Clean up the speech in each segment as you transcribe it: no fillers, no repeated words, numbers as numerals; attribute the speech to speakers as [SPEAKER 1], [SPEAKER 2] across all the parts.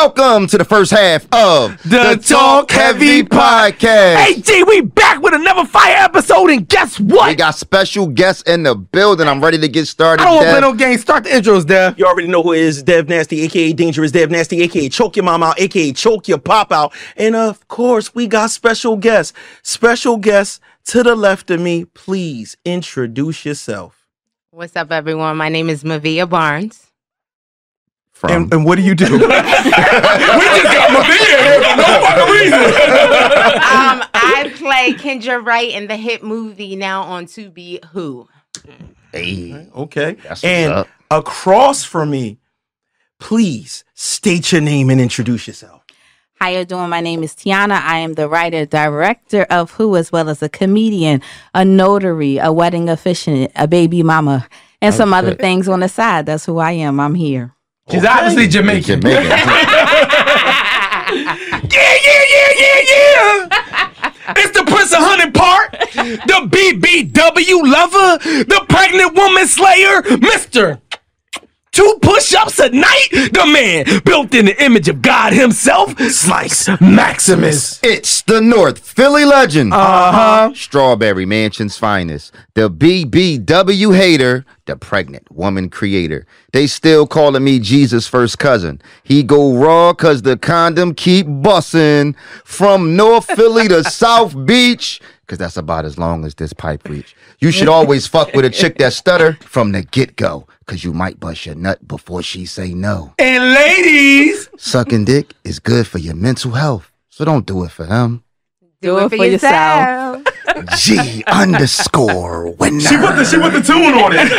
[SPEAKER 1] Welcome to the first half of
[SPEAKER 2] the Talk Heavy Podcast. Hey, G, we back with another fire episode, and guess what?
[SPEAKER 1] We got special guests in the building. I'm ready to get started.
[SPEAKER 2] I don't want to play no games. Start the intros, Dev.
[SPEAKER 3] You already know who it is. Dev Nasty, a.k.a. Dangerous Dev Nasty, a.k.a. Choke Your Mom Out, a.k.a. Choke Your Pop Out. And, of course, we got special guests. Special guests to the left of me. Please introduce yourself.
[SPEAKER 4] What's up, everyone? My name is Mavia Barnes.
[SPEAKER 2] And what do you do?
[SPEAKER 3] We just got Mavia here for no fucking reason.
[SPEAKER 4] I play Kendra Wright in the hit movie now on Tubi, Who.
[SPEAKER 1] Hey,
[SPEAKER 3] okay.
[SPEAKER 1] That's what's
[SPEAKER 3] and
[SPEAKER 1] up.
[SPEAKER 3] across from me, please state your name and introduce yourself.
[SPEAKER 5] How you doing? My name is Tiana. I am the writer, director of Who, as well as a comedian, a notary, a wedding officiant, a baby mama, and some other things on the side. That's who I am. I'm here.
[SPEAKER 2] She's obviously Jamaican.
[SPEAKER 3] Yeah.
[SPEAKER 2] It's the Prince of Hunting Park, the BBW lover, the pregnant woman slayer, Mr. 2 push-ups a night, the man built in the image of God himself, Slice Maximus.
[SPEAKER 1] It's the North Philly legend. Strawberry Mansion's finest. The BBW hater. The pregnant woman creator. They still calling me Jesus' first cousin. He go raw cause the condom keep bussin'. From North Philly to South Beach. Cause that's about as long as this pipe reach. You should always fuck with a chick that stutter from the get-go. Cause you might bust your nut before she say no.
[SPEAKER 2] And ladies,
[SPEAKER 1] Sucking dick is good for your mental health. So don't do it for him.
[SPEAKER 5] Do it for yourself.
[SPEAKER 1] G_winner.
[SPEAKER 2] she put the tune on it.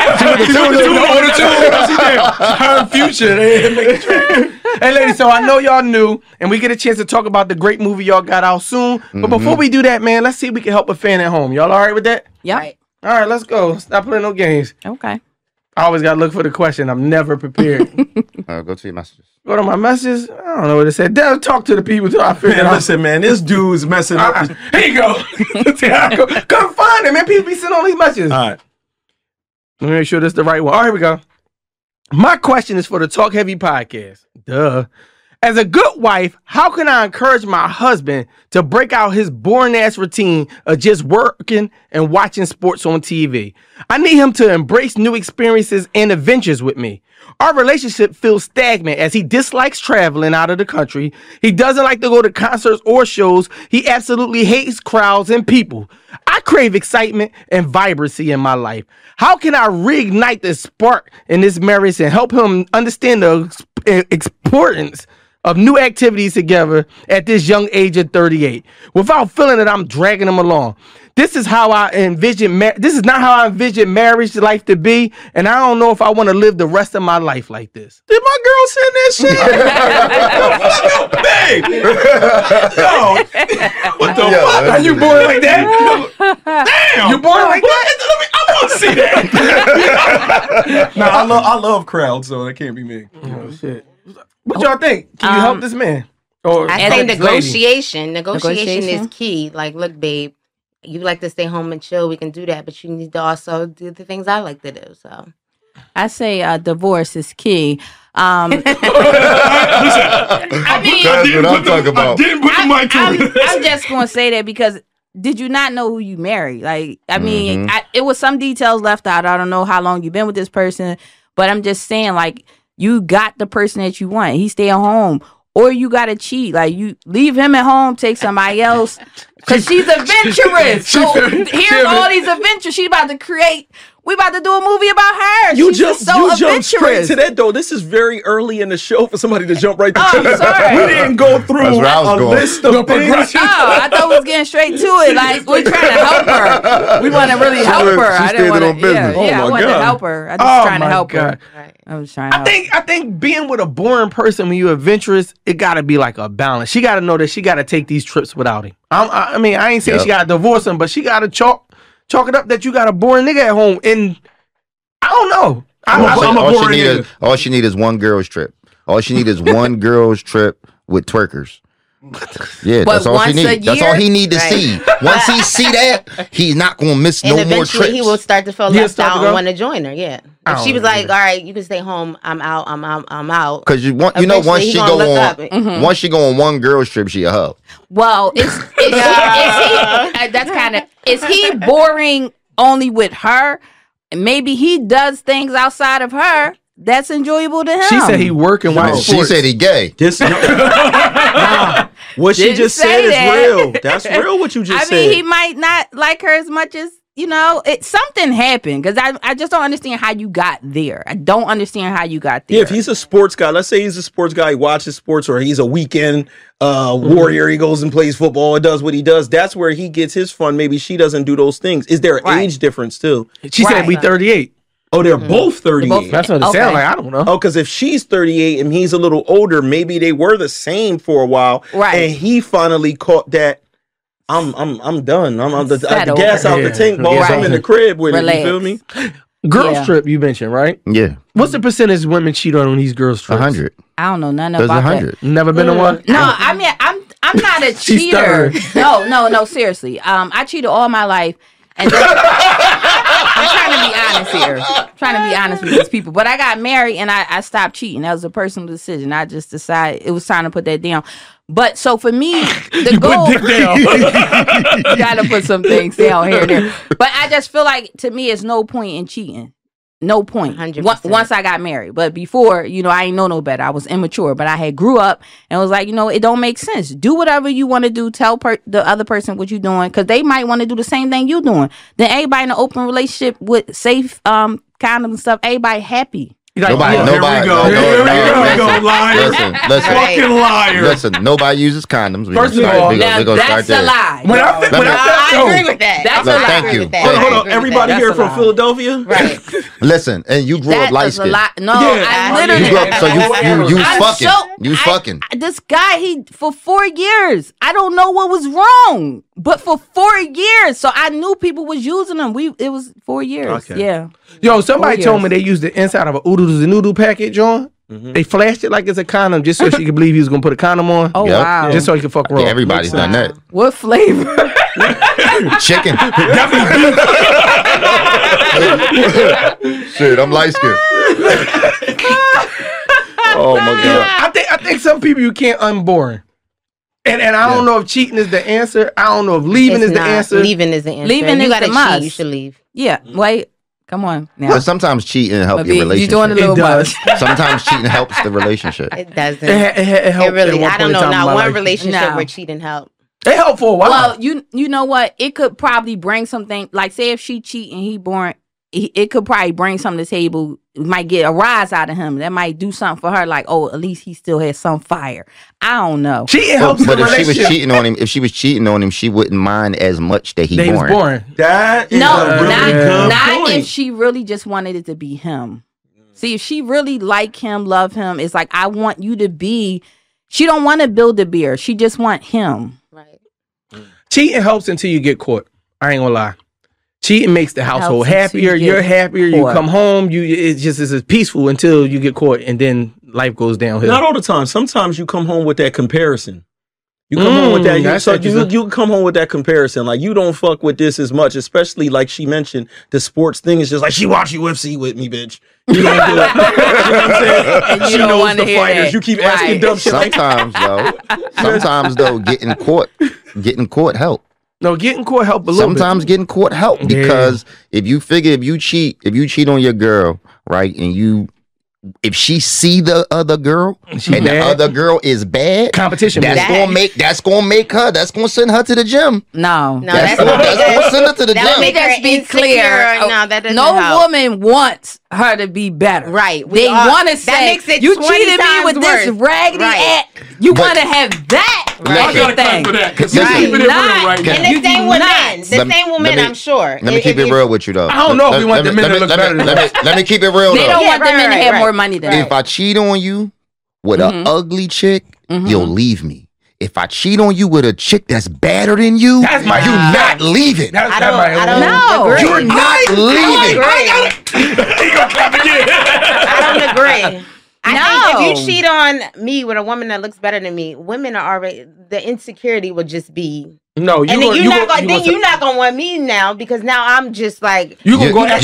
[SPEAKER 2] Her future. Hey, ladies, so I know y'all new, and we get a chance to talk about the great movie y'all got out soon. But before we do that, man, let's see if we can help a fan at home. Y'all all right with that?
[SPEAKER 5] Yep.
[SPEAKER 4] Right.
[SPEAKER 2] All right, let's go. Stop playing no games.
[SPEAKER 5] Okay.
[SPEAKER 2] I always got to look for the question. I'm never prepared.
[SPEAKER 1] Go to your messages.
[SPEAKER 2] Go to my messages. I don't know what it said. Dev, talk to the people till I figure it
[SPEAKER 3] Man,
[SPEAKER 2] out.
[SPEAKER 3] listen, man, this dude's messing up.
[SPEAKER 2] Here you go. Come find it, man. People be sitting on these messages.
[SPEAKER 3] All right.
[SPEAKER 2] Let me make sure this is the right one. All right, here we go. My question is for the Talk Heavy Podcast. Duh. As a good wife, how can I encourage my husband to break out his boring-ass routine of just working and watching sports on TV? I need him to embrace new experiences and adventures with me. Our relationship feels stagnant as he dislikes traveling out of the country. He doesn't like to go to concerts or shows. He absolutely hates crowds and people. I crave excitement and vibrancy in my life. How can I reignite the spark in this marriage and help him understand the importance of new activities together at this young age of 38 without feeling that I'm dragging him along? This is how I envision this is not how I envision marriage life to be, and I don't know if I want to live the rest of my life like this.
[SPEAKER 3] Did my girl send that shit? Babe! No. What the fuck?
[SPEAKER 2] Are you born like that?
[SPEAKER 3] Damn!
[SPEAKER 2] You born like that?
[SPEAKER 3] I want to see that. No, I love crowds, so that can't be me.
[SPEAKER 2] Oh, shit. What y'all think? Can you help this man? Or
[SPEAKER 4] I
[SPEAKER 2] help
[SPEAKER 4] say
[SPEAKER 2] this lady?
[SPEAKER 4] negotiation. Negotiation is
[SPEAKER 5] Negotiation?
[SPEAKER 4] key. Like, look, babe, you like to stay home and chill. We can do that, but you need to also do the things I like to do. So
[SPEAKER 5] I say divorce is key.
[SPEAKER 1] That's what I'm talking about.
[SPEAKER 3] Didn't put the mic to it.
[SPEAKER 5] I'm just going to say that because did you not know who you married? Like, I mean, it was some details left out. I don't know how long you've been with this person, but I'm just saying, like, you got the person that you want. He stay at home. Or you got to cheat. Like, you leave him at home, take somebody else. Because she's adventurous. So here's all these adventures she's about to create. We about to do a movie about her.
[SPEAKER 3] You
[SPEAKER 5] She's
[SPEAKER 3] jump straight to that, though. This is very early in the show for somebody to jump right to
[SPEAKER 5] I'm sorry.
[SPEAKER 3] We didn't go through
[SPEAKER 1] That's where I was
[SPEAKER 3] a
[SPEAKER 1] going.
[SPEAKER 3] list of things.
[SPEAKER 5] Oh, I thought we was getting straight to it. Like, we're trying to help her. We want to really help her.
[SPEAKER 1] She
[SPEAKER 5] I didn't want
[SPEAKER 1] standing on
[SPEAKER 5] to.
[SPEAKER 1] business.
[SPEAKER 5] Yeah,
[SPEAKER 3] Oh,
[SPEAKER 5] I
[SPEAKER 3] my
[SPEAKER 5] wanted to
[SPEAKER 3] God.
[SPEAKER 5] help her. I just trying to help her.
[SPEAKER 4] right.
[SPEAKER 5] I was trying. To
[SPEAKER 2] I think being with a boring person when you're adventurous, it got to be like a balance. She got to know that she got to take these trips without him. I mean, I ain't saying she got to divorce him, but she got to chalk it up that you got a boring nigga at home. And I don't know.
[SPEAKER 1] All she need is one girl's trip. All she need is one girl's trip with twerkers. Yeah,
[SPEAKER 5] But
[SPEAKER 1] that's all she
[SPEAKER 5] once a
[SPEAKER 1] needs. That's all
[SPEAKER 5] year-
[SPEAKER 1] he need to
[SPEAKER 4] Right.
[SPEAKER 1] see. Once he see that, he's not gonna miss
[SPEAKER 4] And
[SPEAKER 1] no more
[SPEAKER 4] eventually
[SPEAKER 1] trips.
[SPEAKER 4] he will start to feel
[SPEAKER 2] He'll
[SPEAKER 4] left
[SPEAKER 2] start to
[SPEAKER 4] out
[SPEAKER 2] go?
[SPEAKER 4] and want to join her. Yeah. If she was like, all right, you can stay home. I'm out.
[SPEAKER 1] Because you once
[SPEAKER 4] Eventually, he
[SPEAKER 1] she
[SPEAKER 4] gonna
[SPEAKER 1] go
[SPEAKER 4] look
[SPEAKER 1] on,
[SPEAKER 4] up.
[SPEAKER 1] once she go on one girl's trip, she a hoe.
[SPEAKER 5] Well, is he that's kind of, is he boring only with her? Maybe he does things outside of her that's enjoyable to him.
[SPEAKER 2] She said he working while
[SPEAKER 1] She said he gay.
[SPEAKER 3] This, what she
[SPEAKER 5] Didn't
[SPEAKER 3] just
[SPEAKER 5] say
[SPEAKER 3] said is
[SPEAKER 5] that.
[SPEAKER 3] real. That's real. What you just
[SPEAKER 5] I
[SPEAKER 3] said.
[SPEAKER 5] mean, he might not like her as much as, something happened, because I just don't understand how you got there. I don't understand how you got there.
[SPEAKER 3] Yeah, if he's a sports guy, let's say he's a sports guy, he watches sports, or he's a weekend warrior, he goes and plays football and does what he does, that's where he gets his fun. Maybe she doesn't do those things. Is there an
[SPEAKER 5] Right.
[SPEAKER 3] age difference too?
[SPEAKER 2] She said we
[SPEAKER 5] Right.
[SPEAKER 2] 38.
[SPEAKER 3] Oh, they're both 38.
[SPEAKER 5] both-
[SPEAKER 2] That's what it
[SPEAKER 5] Okay.
[SPEAKER 2] sounds like. I don't know.
[SPEAKER 3] Oh, because if she's 38 and he's a little older, maybe they were the same for a while,
[SPEAKER 5] Right.
[SPEAKER 3] and he finally caught that. I'm done. I'm the
[SPEAKER 5] Settle.
[SPEAKER 3] gas out the
[SPEAKER 2] Yeah.
[SPEAKER 3] tank, boss.
[SPEAKER 2] Yeah.
[SPEAKER 3] I'm in the crib with
[SPEAKER 5] Relax.
[SPEAKER 3] it. You feel me?
[SPEAKER 2] Girls
[SPEAKER 5] Yeah.
[SPEAKER 2] trip you mentioned, right?
[SPEAKER 1] Yeah,
[SPEAKER 2] What's the percentage women cheat on these girls trips?
[SPEAKER 1] 100.
[SPEAKER 5] I don't know nothing
[SPEAKER 1] There's
[SPEAKER 5] about
[SPEAKER 1] 100.
[SPEAKER 2] Never been on one?
[SPEAKER 5] that. No, I mean, I'm not a
[SPEAKER 2] She's
[SPEAKER 5] cheater.
[SPEAKER 2] stubborn.
[SPEAKER 5] No, seriously. I cheated all my life, and then, I'm trying to be honest here. Trying to be honest with these people. But I got married and I stopped cheating. That was a personal decision. I just decided it was time to put that down. But so for me, the goal, you gotta put some things down here and there. But I just feel like, to me, it's no point in cheating. No point.
[SPEAKER 4] 100%.
[SPEAKER 5] Once I got married. But before, I ain't know no better. I was immature. But I had grew up and was like, it don't make sense. Do whatever you want to do. Tell the other person what you're doing, because they might want to do the same thing you're doing. Then everybody in an open relationship with safe condoms and stuff, everybody happy.
[SPEAKER 1] Nobody.
[SPEAKER 3] Here we go. Here we go, liar.
[SPEAKER 1] Listen.
[SPEAKER 4] Right.
[SPEAKER 3] Fucking liar.
[SPEAKER 1] Listen, nobody uses condoms. We
[SPEAKER 2] First
[SPEAKER 1] gonna
[SPEAKER 2] of all,
[SPEAKER 1] we
[SPEAKER 5] Now,
[SPEAKER 1] gonna start
[SPEAKER 5] that's a
[SPEAKER 1] there.
[SPEAKER 5] lie.
[SPEAKER 2] When I
[SPEAKER 4] I agree with that.
[SPEAKER 5] That's
[SPEAKER 1] a lie.
[SPEAKER 4] I
[SPEAKER 1] Thank
[SPEAKER 4] agree
[SPEAKER 1] you.
[SPEAKER 4] with that.
[SPEAKER 3] Hold on,
[SPEAKER 4] I
[SPEAKER 3] hold on.
[SPEAKER 4] agree with
[SPEAKER 3] Everybody
[SPEAKER 4] that.
[SPEAKER 3] here
[SPEAKER 5] That's
[SPEAKER 3] from
[SPEAKER 5] a lie.
[SPEAKER 3] Philadelphia?
[SPEAKER 4] Right.
[SPEAKER 1] Listen, and you grew up
[SPEAKER 5] That
[SPEAKER 1] light
[SPEAKER 5] was a
[SPEAKER 1] skinned.
[SPEAKER 5] lie. No,
[SPEAKER 3] Yeah.
[SPEAKER 5] I
[SPEAKER 1] You
[SPEAKER 5] literally.
[SPEAKER 1] grew up, so you
[SPEAKER 5] I'm
[SPEAKER 1] fucking.
[SPEAKER 5] so-
[SPEAKER 1] You fucking.
[SPEAKER 5] This guy, he for 4 years. I don't know what was wrong, but for 4 years, so I knew people was using them. It was 4 years.
[SPEAKER 3] Okay.
[SPEAKER 5] Yeah.
[SPEAKER 2] Yo, somebody
[SPEAKER 5] 4
[SPEAKER 2] told
[SPEAKER 5] years.
[SPEAKER 2] me they used the inside of a oodles and noodle packet, John. They flashed it like it's a condom just so she could believe he was gonna put a condom on.
[SPEAKER 5] Oh
[SPEAKER 1] Yep.
[SPEAKER 5] wow.
[SPEAKER 2] Just so he could fuck raw.
[SPEAKER 1] Yeah, everybody's done that.
[SPEAKER 5] What flavor?
[SPEAKER 1] Chicken. Shit, I'm light skinned. Oh my god.
[SPEAKER 2] I think some people you can't unborn. And I don't know if cheating is the answer. I don't know if leaving
[SPEAKER 4] It's
[SPEAKER 2] is the
[SPEAKER 4] not.
[SPEAKER 2] answer.
[SPEAKER 4] Leaving is the answer.
[SPEAKER 5] Leaving
[SPEAKER 4] you
[SPEAKER 5] is
[SPEAKER 4] gotta
[SPEAKER 5] the
[SPEAKER 4] cheat.
[SPEAKER 5] must.
[SPEAKER 4] You should leave.
[SPEAKER 5] Yeah. Wait. Come on now.
[SPEAKER 1] But sometimes cheating helps
[SPEAKER 5] Baby,
[SPEAKER 1] your relationship.
[SPEAKER 5] you doing a little
[SPEAKER 2] It does.
[SPEAKER 5] much.
[SPEAKER 1] Sometimes cheating helps the relationship.
[SPEAKER 4] It doesn't.
[SPEAKER 2] It helped
[SPEAKER 4] It really.
[SPEAKER 2] at one
[SPEAKER 4] I don't
[SPEAKER 2] point in
[SPEAKER 4] know.
[SPEAKER 2] time in
[SPEAKER 4] Not
[SPEAKER 2] my
[SPEAKER 4] one
[SPEAKER 2] life.
[SPEAKER 4] relationship
[SPEAKER 5] No.
[SPEAKER 4] where cheating helped.
[SPEAKER 2] It helped for a while.
[SPEAKER 5] Well, you know what? It could probably bring something. Like, say if she cheat and he born, it could probably bring something to the table. Might get a rise out of him. That might do something for her. Like, oh, at least he still has some fire. I don't know.
[SPEAKER 2] cheating
[SPEAKER 1] But,
[SPEAKER 2] helps
[SPEAKER 1] but
[SPEAKER 2] the
[SPEAKER 1] if she was
[SPEAKER 2] relationship.
[SPEAKER 1] cheating on him, she wouldn't mind as much that he
[SPEAKER 2] They was
[SPEAKER 1] born.
[SPEAKER 2] born.
[SPEAKER 3] That is
[SPEAKER 5] No,
[SPEAKER 3] a really good
[SPEAKER 5] not
[SPEAKER 3] point.
[SPEAKER 5] if she really just wanted it to be him. See, if she really like him, love him, it's like, I want you to be. She don't want to build a beer. She just want him.
[SPEAKER 4] Right.
[SPEAKER 2] Cheating helps until you get caught. I ain't gonna lie. Cheating makes the household
[SPEAKER 5] Helps until
[SPEAKER 2] happier.
[SPEAKER 5] you
[SPEAKER 2] You're
[SPEAKER 5] get
[SPEAKER 2] happier. You
[SPEAKER 5] caught.
[SPEAKER 2] come home. It's just peaceful until you get caught, and then life goes downhill.
[SPEAKER 3] Not all the time. Sometimes you come home with that comparison. You come home with that.
[SPEAKER 2] that's
[SPEAKER 3] So
[SPEAKER 2] interesting.
[SPEAKER 3] you come home with that comparison. Like, you don't fuck with this as much, especially like she mentioned, the sports thing is just like, she watch UFC with me, bitch. You don't do it. You know what I'm saying?
[SPEAKER 5] And you
[SPEAKER 3] She
[SPEAKER 5] don't
[SPEAKER 3] knows
[SPEAKER 5] wanna
[SPEAKER 3] the
[SPEAKER 5] hear
[SPEAKER 3] fighters.
[SPEAKER 5] that.
[SPEAKER 3] You keep asking
[SPEAKER 5] Right.
[SPEAKER 3] dumb shit like,
[SPEAKER 1] Sometimes though, getting caught help.
[SPEAKER 2] No, getting caught help a little
[SPEAKER 1] Sometimes getting caught help because if you cheat on your girl, right, and if she see the other girl and the
[SPEAKER 2] bad.
[SPEAKER 1] other girl is bad,
[SPEAKER 2] competition.
[SPEAKER 1] that's
[SPEAKER 2] business.
[SPEAKER 1] gonna make her. That's gonna send her to the gym.
[SPEAKER 5] No.
[SPEAKER 4] No,
[SPEAKER 1] That's
[SPEAKER 4] that's
[SPEAKER 1] gonna
[SPEAKER 4] what
[SPEAKER 1] send her to the
[SPEAKER 4] that would
[SPEAKER 1] gym.
[SPEAKER 4] make her
[SPEAKER 5] Let's be
[SPEAKER 4] insecure.
[SPEAKER 5] clear.
[SPEAKER 4] No, that doesn't
[SPEAKER 5] No
[SPEAKER 4] help.
[SPEAKER 5] woman wants her to be better.
[SPEAKER 4] Right. We
[SPEAKER 5] They
[SPEAKER 4] all-
[SPEAKER 5] want to
[SPEAKER 4] that
[SPEAKER 5] say,
[SPEAKER 4] makes it
[SPEAKER 5] you
[SPEAKER 4] 20
[SPEAKER 5] cheated me
[SPEAKER 4] times
[SPEAKER 5] with this
[SPEAKER 4] worse.
[SPEAKER 5] raggedy
[SPEAKER 4] Right.
[SPEAKER 5] ass. You
[SPEAKER 1] But-
[SPEAKER 5] want to have that
[SPEAKER 1] Right. I gotta
[SPEAKER 5] thing.
[SPEAKER 1] Listen,
[SPEAKER 4] Right.
[SPEAKER 1] keeping
[SPEAKER 2] it real
[SPEAKER 5] Not-
[SPEAKER 2] right now.
[SPEAKER 4] And the
[SPEAKER 5] You
[SPEAKER 4] same
[SPEAKER 5] do
[SPEAKER 4] with
[SPEAKER 5] not.
[SPEAKER 4] men. The
[SPEAKER 1] Let me-
[SPEAKER 4] same with
[SPEAKER 1] let
[SPEAKER 4] men,
[SPEAKER 1] me-
[SPEAKER 4] I'm sure.
[SPEAKER 1] Let me keep it real with you though.
[SPEAKER 2] I don't know if we want the men to look better than
[SPEAKER 1] Let me keep it real
[SPEAKER 5] They
[SPEAKER 1] though.
[SPEAKER 5] don't
[SPEAKER 4] Yeah,
[SPEAKER 5] want the men to
[SPEAKER 4] right,
[SPEAKER 5] have
[SPEAKER 4] right.
[SPEAKER 5] more money than
[SPEAKER 1] If
[SPEAKER 5] that.
[SPEAKER 1] I cheat on you with an ugly chick, you'll leave me. If I cheat on you with a chick that's badder than you,
[SPEAKER 2] That's my-
[SPEAKER 1] you not leaving.
[SPEAKER 2] That's
[SPEAKER 4] I
[SPEAKER 2] that
[SPEAKER 4] don't,
[SPEAKER 2] might
[SPEAKER 4] I don't
[SPEAKER 5] No.
[SPEAKER 4] agree.
[SPEAKER 1] You're not
[SPEAKER 4] I
[SPEAKER 1] leaving.
[SPEAKER 4] don't agree. I don't agree. I think if you cheat on me with a woman that looks better than me, women are already, the insecurity would just be.
[SPEAKER 2] No,
[SPEAKER 4] you're not gonna want me now because now I'm just like
[SPEAKER 1] you're gonna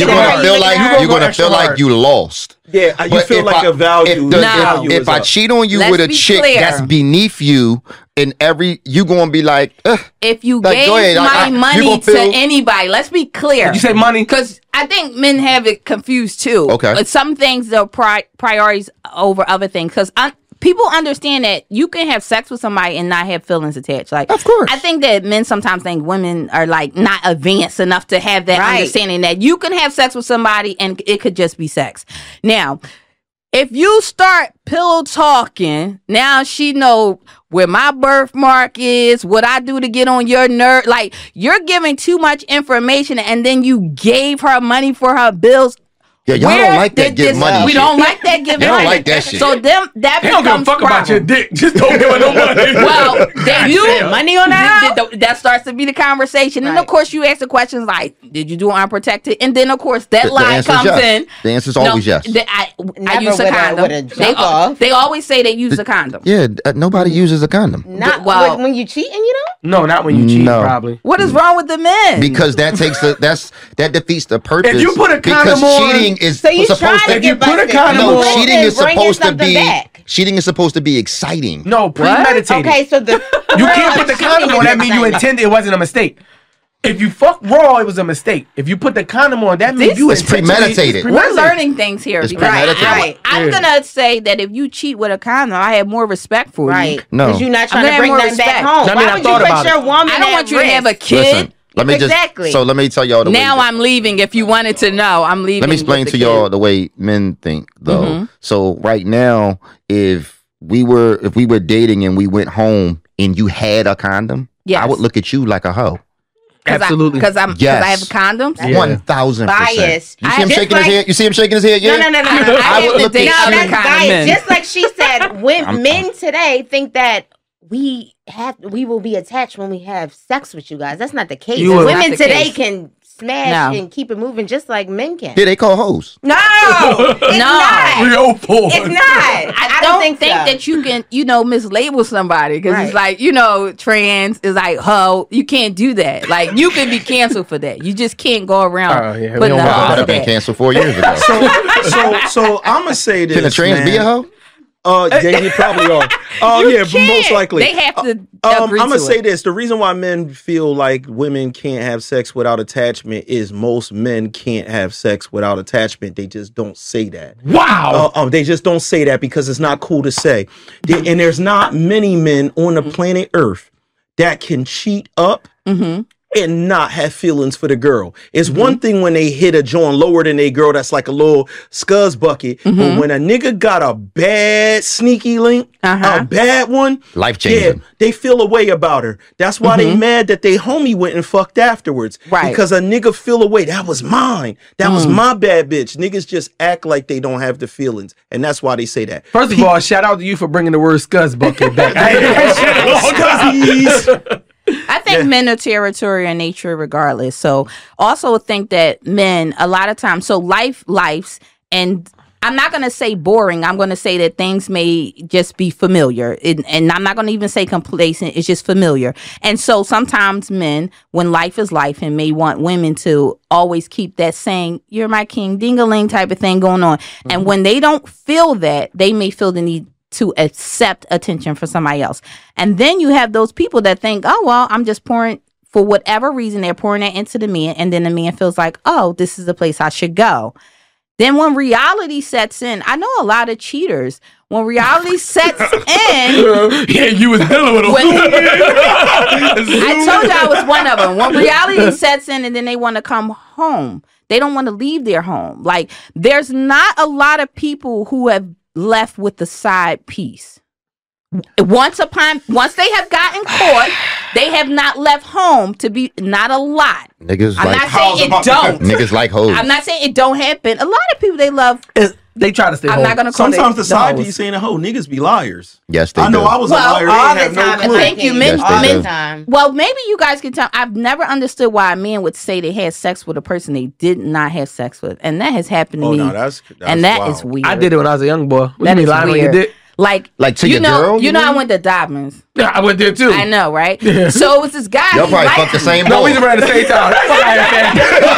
[SPEAKER 1] feel like you lost.
[SPEAKER 3] Yeah, you feel like a value.
[SPEAKER 1] If I cheat on you with a chick that's beneath you, and you gonna be like,
[SPEAKER 5] if you gave my money to anybody, let's be clear.
[SPEAKER 2] Did you say money?
[SPEAKER 5] Because I think men have it confused too.
[SPEAKER 1] Okay,
[SPEAKER 5] but some things are priorities over other things because people understand that you can have sex with somebody and not have feelings attached. Like,
[SPEAKER 1] of course.
[SPEAKER 5] I think that men sometimes think women are like not advanced enough to have that understanding that you can have sex with somebody and it could just be sex. Now, if you start pillow talking, now she know where my birthmark is, what I do to get on your nerve. Like, you're giving too much information and then you gave her money for her bills.
[SPEAKER 1] Yeah, y'all don't like that give money.
[SPEAKER 5] We don't like that give money.
[SPEAKER 1] They don't like that shit.
[SPEAKER 5] So that
[SPEAKER 2] they don't give a fuck about your dick. Just don't give her no money.
[SPEAKER 5] Well, money on that starts to be the conversation. And of course, you ask the questions like, "Did you do unprotected?" And then of course that line comes in.
[SPEAKER 1] The answer is always yes.
[SPEAKER 5] I use a condom. They always say they use a condom.
[SPEAKER 1] Yeah, nobody uses a condom.
[SPEAKER 4] Not when you cheat and you don't.
[SPEAKER 2] No, not when you cheat. Probably.
[SPEAKER 5] What is wrong with the men?
[SPEAKER 1] Because that defeats the purpose.
[SPEAKER 2] If you put a condom on.
[SPEAKER 1] Cheating is supposed to
[SPEAKER 2] if you put a condom on,
[SPEAKER 1] cheating is supposed to be cheating is supposed to be exciting.
[SPEAKER 2] No, premeditated.
[SPEAKER 4] Okay, so you
[SPEAKER 2] can't put the condom on. That means you intended. It wasn't a mistake. If you fuck raw, it was a mistake. If you put the condom on, that means
[SPEAKER 1] it's premeditated.
[SPEAKER 5] We're learning things here. I'm gonna say that if you cheat with a condom, I have more respect for you.
[SPEAKER 1] No,
[SPEAKER 4] because you're not trying to bring them back home. Why would you put your woman?
[SPEAKER 5] I don't want you to have a kid.
[SPEAKER 1] Listen, let me tell y'all the way.
[SPEAKER 5] Now I'm leaving. If you wanted to know, I'm leaving.
[SPEAKER 1] Let me explain to y'all the way men think, though. Mm-hmm. So right now, if we were dating and we went home and you had a condom, I would look at you like a hoe.
[SPEAKER 2] Absolutely,
[SPEAKER 5] because I have condoms.
[SPEAKER 1] 1,000%.
[SPEAKER 4] Biased.
[SPEAKER 1] You see him shaking his head. You see him shaking his head. Yeah.
[SPEAKER 4] No.
[SPEAKER 1] I would look at you.
[SPEAKER 4] That's biased. Just like she said, men today think that we will be attached when we have sex with you guys. That's not the case. Women today can smash and keep it moving just like men can.
[SPEAKER 1] Yeah, they call hoes.
[SPEAKER 4] No, it's not.
[SPEAKER 2] 304.
[SPEAKER 4] It's not. I don't think
[SPEAKER 5] that you can, mislabel somebody because it's like, trans is like hoe. You can't do that. Like, you can be canceled for that. You just can't go around putting the hoe.
[SPEAKER 1] I've been canceled 4 years ago.
[SPEAKER 3] So I'm gonna say this.
[SPEAKER 1] Can a trans be a hoe?
[SPEAKER 3] Yeah, you probably are. Most likely.
[SPEAKER 5] They have to agree
[SPEAKER 3] I'm gonna
[SPEAKER 5] to
[SPEAKER 3] say
[SPEAKER 5] it.
[SPEAKER 3] this. The reason why men feel like women can't have sex without attachment is most men can't have sex without attachment. They just don't say that.
[SPEAKER 2] Wow.
[SPEAKER 3] They just don't say that because it's not cool to say. And there's not many men on the planet Earth that can cheat up and not have feelings for the girl. It's one thing when they hit a joint lower than a girl that's like a little scuzz bucket. But when a nigga got a bad sneaky link, a bad one,
[SPEAKER 1] life changing.
[SPEAKER 3] Yeah, they feel a way about her. That's why they mad that they homie went and fucked afterwards.
[SPEAKER 5] Right.
[SPEAKER 3] Because a nigga feel a way. That was mine. That was my bad bitch. Niggas just act like they don't have the feelings. And that's why they say that.
[SPEAKER 2] First of all, shout out to you for bringing the word scuzz bucket back.
[SPEAKER 5] I think men are territorial in nature regardless. So also think that men, a lot of times, life's, and I'm not going to say boring. I'm going to say that things may just be familiar. And I'm not going to even say complacent. It's just familiar. And so sometimes men, when life is life, and may want women to always keep that saying, "You're my king, ding-a-ling" type of thing going on. And when they don't feel that, they may feel the need to accept attention from somebody else. And then you have those people that think, "Oh, well, I'm just pouring," for whatever reason, they're pouring that into the man. And then the man feels like, "Oh, this is the place I should go." Then when reality sets in, I know a lot of cheaters. When reality sets in,
[SPEAKER 2] you was hella with them.
[SPEAKER 5] I told you I was one of them. When reality sets in, and then they want to come home, they don't want to leave their home. Like, there's not a lot of people who have left with the side piece. Once they have gotten caught, they have not left home to be, not a lot.
[SPEAKER 1] Niggas
[SPEAKER 5] I'm
[SPEAKER 1] like
[SPEAKER 5] not saying it don't.
[SPEAKER 1] Niggas like hoes.
[SPEAKER 5] I'm not saying it don't happen. A lot of people they love
[SPEAKER 2] They try to stay.
[SPEAKER 5] I'm not gonna call
[SPEAKER 3] sometimes the side piece saying a hoe. Niggas be liars.
[SPEAKER 1] Yes, they do.
[SPEAKER 3] I know I was a liar.
[SPEAKER 4] All
[SPEAKER 3] they have
[SPEAKER 4] the time.
[SPEAKER 3] no clue.
[SPEAKER 5] Thank you,
[SPEAKER 1] men.
[SPEAKER 4] All the time.
[SPEAKER 5] Well, maybe you guys can tell. I've never understood why a man would say they had sex with a person they did not have sex with, and that has happened to me.
[SPEAKER 3] No, that's
[SPEAKER 5] and that
[SPEAKER 3] wild.
[SPEAKER 5] is weird.
[SPEAKER 2] I did it when I was a young boy. What
[SPEAKER 5] That
[SPEAKER 2] you mean
[SPEAKER 5] is
[SPEAKER 2] lying on your
[SPEAKER 5] weird.
[SPEAKER 2] dick?
[SPEAKER 5] Like
[SPEAKER 1] to
[SPEAKER 5] you
[SPEAKER 1] your
[SPEAKER 5] know,
[SPEAKER 1] girl?
[SPEAKER 5] you know, I went to Dobbins.
[SPEAKER 2] Yeah, I went there too.
[SPEAKER 5] I know, right? So it was this guy.
[SPEAKER 1] Y'all
[SPEAKER 5] he
[SPEAKER 1] probably
[SPEAKER 5] liked
[SPEAKER 1] fucked the
[SPEAKER 5] me.
[SPEAKER 1] same
[SPEAKER 2] No,
[SPEAKER 1] boy.
[SPEAKER 2] we just ran the same time. Fuck out of here,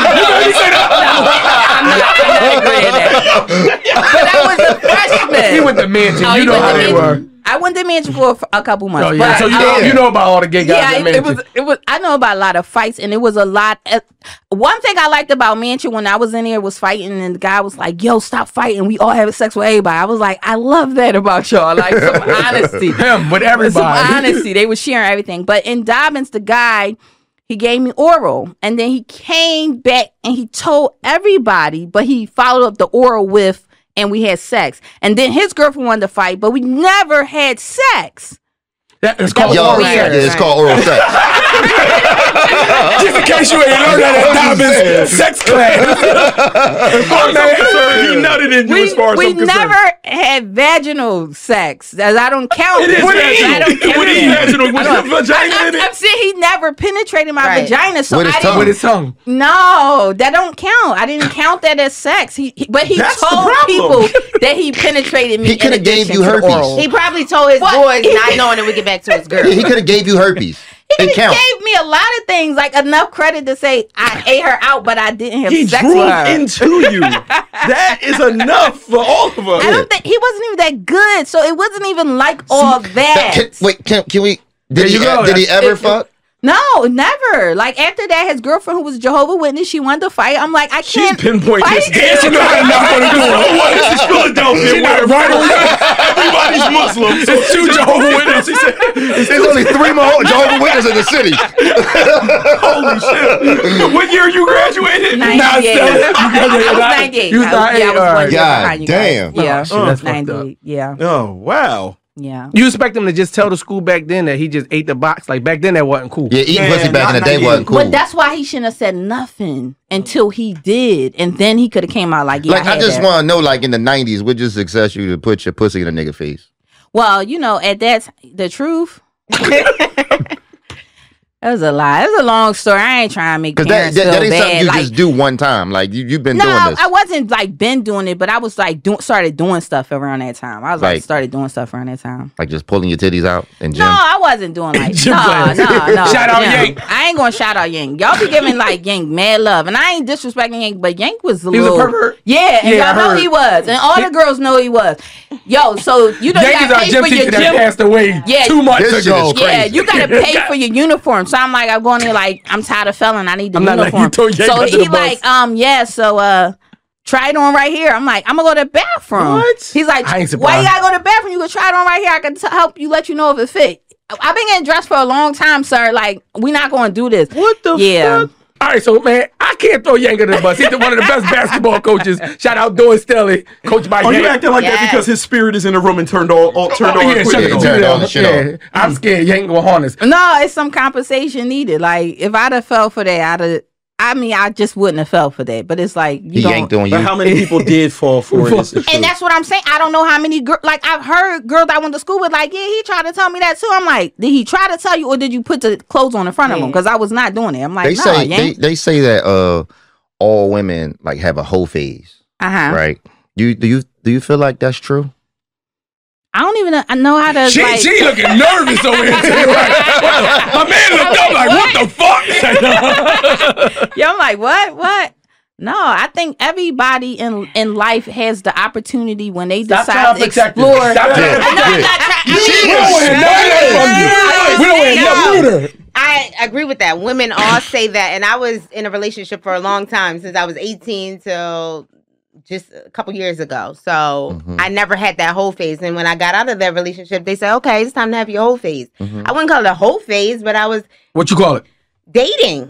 [SPEAKER 5] I'm not agreeing that. But I was a freshman.
[SPEAKER 2] He went to mansion.
[SPEAKER 5] Oh,
[SPEAKER 2] You
[SPEAKER 5] he
[SPEAKER 2] know
[SPEAKER 5] went
[SPEAKER 2] how
[SPEAKER 5] to
[SPEAKER 2] they
[SPEAKER 5] mansion.
[SPEAKER 2] were.
[SPEAKER 5] I went to mansion for a couple months.
[SPEAKER 2] Oh yeah.
[SPEAKER 5] But,
[SPEAKER 2] So you know about all the gay guys at mansion.
[SPEAKER 5] it was. I know about a lot of fights, and it was a lot. One thing I liked about mansion when I was in there was fighting, and the guy was like, "Yo, stop fighting. We all have sex with everybody." I was like, "I love that about y'all. Like some honesty."
[SPEAKER 2] Him with everybody.
[SPEAKER 5] Some honesty. They were sharing everything. But in Dobbins, the guy, he gave me oral, and then he came back and he told everybody, but he followed up the oral with, and we had sex. And then his girlfriend wanted to fight, but we never had sex.
[SPEAKER 2] It's called
[SPEAKER 1] Yo,
[SPEAKER 2] oral
[SPEAKER 1] yeah,
[SPEAKER 2] sex.
[SPEAKER 1] it's called oral sex.
[SPEAKER 2] Just in case you ain't learned that at Dobbins sex class.
[SPEAKER 3] He nutted in you as far as
[SPEAKER 5] We
[SPEAKER 3] I'm concerned.
[SPEAKER 5] never had vaginal sex. As I don't count.
[SPEAKER 3] It is
[SPEAKER 5] I
[SPEAKER 3] vaginal.
[SPEAKER 5] don't count
[SPEAKER 3] What is
[SPEAKER 5] it.
[SPEAKER 3] vaginal? With the vagina in
[SPEAKER 5] I'm
[SPEAKER 3] it?
[SPEAKER 5] saying he never penetrated my
[SPEAKER 4] Right.
[SPEAKER 5] vagina, so
[SPEAKER 1] With his
[SPEAKER 5] I
[SPEAKER 1] tongue.
[SPEAKER 5] didn't.
[SPEAKER 2] With his tongue.
[SPEAKER 5] No, that don't count. I didn't count that as sex. But he
[SPEAKER 3] That's the
[SPEAKER 5] told
[SPEAKER 3] problem.
[SPEAKER 5] people that he penetrated me.
[SPEAKER 1] He coulda
[SPEAKER 5] in
[SPEAKER 1] gave
[SPEAKER 5] addition
[SPEAKER 1] you
[SPEAKER 5] to
[SPEAKER 1] herpes.
[SPEAKER 5] oral.
[SPEAKER 4] He probably told his
[SPEAKER 5] What?
[SPEAKER 4] boys, not knowing that we get back to his girl.
[SPEAKER 1] Yeah, he could have gave you herpes.
[SPEAKER 5] He
[SPEAKER 1] It counts.
[SPEAKER 5] gave me a lot of things, like enough credit to say I ate her out, but I didn't have
[SPEAKER 3] He
[SPEAKER 5] sex
[SPEAKER 3] drew
[SPEAKER 5] with her.
[SPEAKER 3] into you. That is enough for all of us.
[SPEAKER 5] I don't think he wasn't even that good, so it wasn't even like all that.
[SPEAKER 1] Can we?
[SPEAKER 2] There you go.
[SPEAKER 1] Did he
[SPEAKER 2] That's-
[SPEAKER 1] ever fuck?
[SPEAKER 5] No, never. Like after that, his girlfriend who was Jehovah's Witness, she wanted to fight. I'm like, I
[SPEAKER 3] She
[SPEAKER 5] can't
[SPEAKER 3] pinpoint
[SPEAKER 5] fight.
[SPEAKER 3] this. Damn, she know how to knock on the door. What? This is Philadelphia. Where
[SPEAKER 2] right on that.
[SPEAKER 3] everybody's Muslim. So
[SPEAKER 2] It's two Jehovah's Witnesses.
[SPEAKER 3] She said,
[SPEAKER 1] There's only 3 more Jehovah's Witnesses in the city.
[SPEAKER 3] holy shit. What year you graduated?
[SPEAKER 5] 98. I was 98.
[SPEAKER 2] You was 98,
[SPEAKER 5] I was
[SPEAKER 2] all
[SPEAKER 5] 1
[SPEAKER 2] right.
[SPEAKER 5] year
[SPEAKER 1] God
[SPEAKER 5] behind you
[SPEAKER 1] damn.
[SPEAKER 5] guys. Yeah,
[SPEAKER 2] Oh, that's fucked
[SPEAKER 5] 98. Yeah,
[SPEAKER 3] Oh, wow.
[SPEAKER 5] yeah.
[SPEAKER 2] You expect him to just tell the school back then that he just ate the box? Like back then, that wasn't cool.
[SPEAKER 1] Yeah, eating
[SPEAKER 3] Yeah,
[SPEAKER 1] pussy back in the
[SPEAKER 3] not
[SPEAKER 1] day
[SPEAKER 3] 98.
[SPEAKER 1] wasn't cool.
[SPEAKER 5] But that's why he shouldn't have said nothing until he did, and then he could have came out like, yeah,
[SPEAKER 1] Like, I
[SPEAKER 5] had
[SPEAKER 1] just
[SPEAKER 5] that.
[SPEAKER 1] want to know, like, in the 90s, what just success you to put your pussy in a nigga face?
[SPEAKER 5] Well, you know, at that the truth. That was a lie. It was a long story. I ain't trying to make
[SPEAKER 1] Because
[SPEAKER 5] parents
[SPEAKER 1] that
[SPEAKER 5] feel
[SPEAKER 1] ain't something
[SPEAKER 5] bad.
[SPEAKER 1] you
[SPEAKER 5] Like,
[SPEAKER 1] just do one time. Like, you've been
[SPEAKER 5] no,
[SPEAKER 1] doing this.
[SPEAKER 5] I wasn't like been doing it, but I was like started doing stuff around that time. I was like started doing stuff around that time.
[SPEAKER 1] Like, just pulling your titties out in gym.
[SPEAKER 5] No, I wasn't doing like
[SPEAKER 2] Gym
[SPEAKER 5] no.
[SPEAKER 2] class. Shout out Yank.
[SPEAKER 5] I ain't gonna shout out Yank. Y'all be giving like Yank mad love, and I ain't disrespecting Yank, but Yank was a
[SPEAKER 2] He was a
[SPEAKER 5] little
[SPEAKER 2] pervert?
[SPEAKER 5] Yeah, and
[SPEAKER 2] Yeah, I
[SPEAKER 5] y'all know
[SPEAKER 2] heard.
[SPEAKER 5] he was, and all the girls know he was. Yo, so you know you
[SPEAKER 2] Yankees
[SPEAKER 5] gotta
[SPEAKER 2] our
[SPEAKER 5] pay
[SPEAKER 2] gym
[SPEAKER 5] for
[SPEAKER 2] teacher
[SPEAKER 5] your
[SPEAKER 2] that
[SPEAKER 5] gym.
[SPEAKER 2] passed away
[SPEAKER 5] Yeah.
[SPEAKER 2] 2 months
[SPEAKER 1] This shit
[SPEAKER 2] ago.
[SPEAKER 1] is crazy.
[SPEAKER 5] Yeah, you gotta pay for your uniform. So I'm like, I'm going there like I'm tired of felling. I need the
[SPEAKER 2] I'm not like
[SPEAKER 5] uniform.
[SPEAKER 2] you throw Yank
[SPEAKER 5] So
[SPEAKER 2] under
[SPEAKER 5] he
[SPEAKER 2] the bus.
[SPEAKER 5] like, yeah, so try it on right here. I'm like, I'm gonna go to the bathroom.
[SPEAKER 3] What?
[SPEAKER 5] He's like,
[SPEAKER 2] I ain't
[SPEAKER 5] why you
[SPEAKER 2] surprised.
[SPEAKER 5] gotta go to the bathroom? You can try it on right here. I can help you, let you know if it fit. I've been getting dressed for a long time, sir. Like, we not gonna do this.
[SPEAKER 3] What the fuck?
[SPEAKER 2] All right, so man, I can't throw Yank under the bus. He's one of the best basketball coaches. Shout out Doyle Stelly, coached by
[SPEAKER 3] Oh, you
[SPEAKER 2] Yank.
[SPEAKER 3] acting like that
[SPEAKER 4] Yes.
[SPEAKER 3] because his spirit is in the room and turned on
[SPEAKER 2] Oh,
[SPEAKER 3] quick.
[SPEAKER 2] yeah, shut the
[SPEAKER 1] Yeah,
[SPEAKER 2] TV
[SPEAKER 1] turned all
[SPEAKER 2] down.
[SPEAKER 1] the shit
[SPEAKER 2] Yeah. I'm scared Yank gonna harness.
[SPEAKER 5] No, it's some compensation needed. Like, if I'd have fell for that, I just wouldn't have fell for that. But it's like
[SPEAKER 1] He
[SPEAKER 5] you
[SPEAKER 1] yanked
[SPEAKER 5] don't.
[SPEAKER 1] on
[SPEAKER 3] But
[SPEAKER 1] you.
[SPEAKER 3] how many people did fall for it? Is the truth.
[SPEAKER 5] And that's what I'm saying. I don't know how many girls. Like, I've heard girls I went to school with, like, yeah, he tried to tell me that too. I'm like, did he try to tell you, or did you put the clothes on in front of him? Because I was not doing it. I'm like,
[SPEAKER 1] They
[SPEAKER 5] no,
[SPEAKER 1] say
[SPEAKER 5] Yank.
[SPEAKER 1] they say that all women like have a hoe phase, right? Do you feel like that's true?
[SPEAKER 5] I don't even know how to.
[SPEAKER 2] She looking nervous over here. Too. My man looked up like, what the fuck?
[SPEAKER 5] Yeah, I'm like, what? No, I think everybody in life has the opportunity when they
[SPEAKER 2] Stop
[SPEAKER 5] decide
[SPEAKER 2] trying
[SPEAKER 5] to
[SPEAKER 2] to protect
[SPEAKER 5] explore.
[SPEAKER 2] her. Stop trying to
[SPEAKER 5] I know I'm
[SPEAKER 2] protect
[SPEAKER 5] not trying.
[SPEAKER 2] We don't want to hear none of that from you. We don't want to hear nothing from her.
[SPEAKER 4] I agree with that. Women all say that, and I was in a relationship for a long time, since I was 18 till just a couple years ago. So I never had that whole phase. And when I got out of that relationship, they said, "Okay, it's time to have your whole phase." I wouldn't call it a whole phase, but I was
[SPEAKER 2] What you call it?
[SPEAKER 4] dating.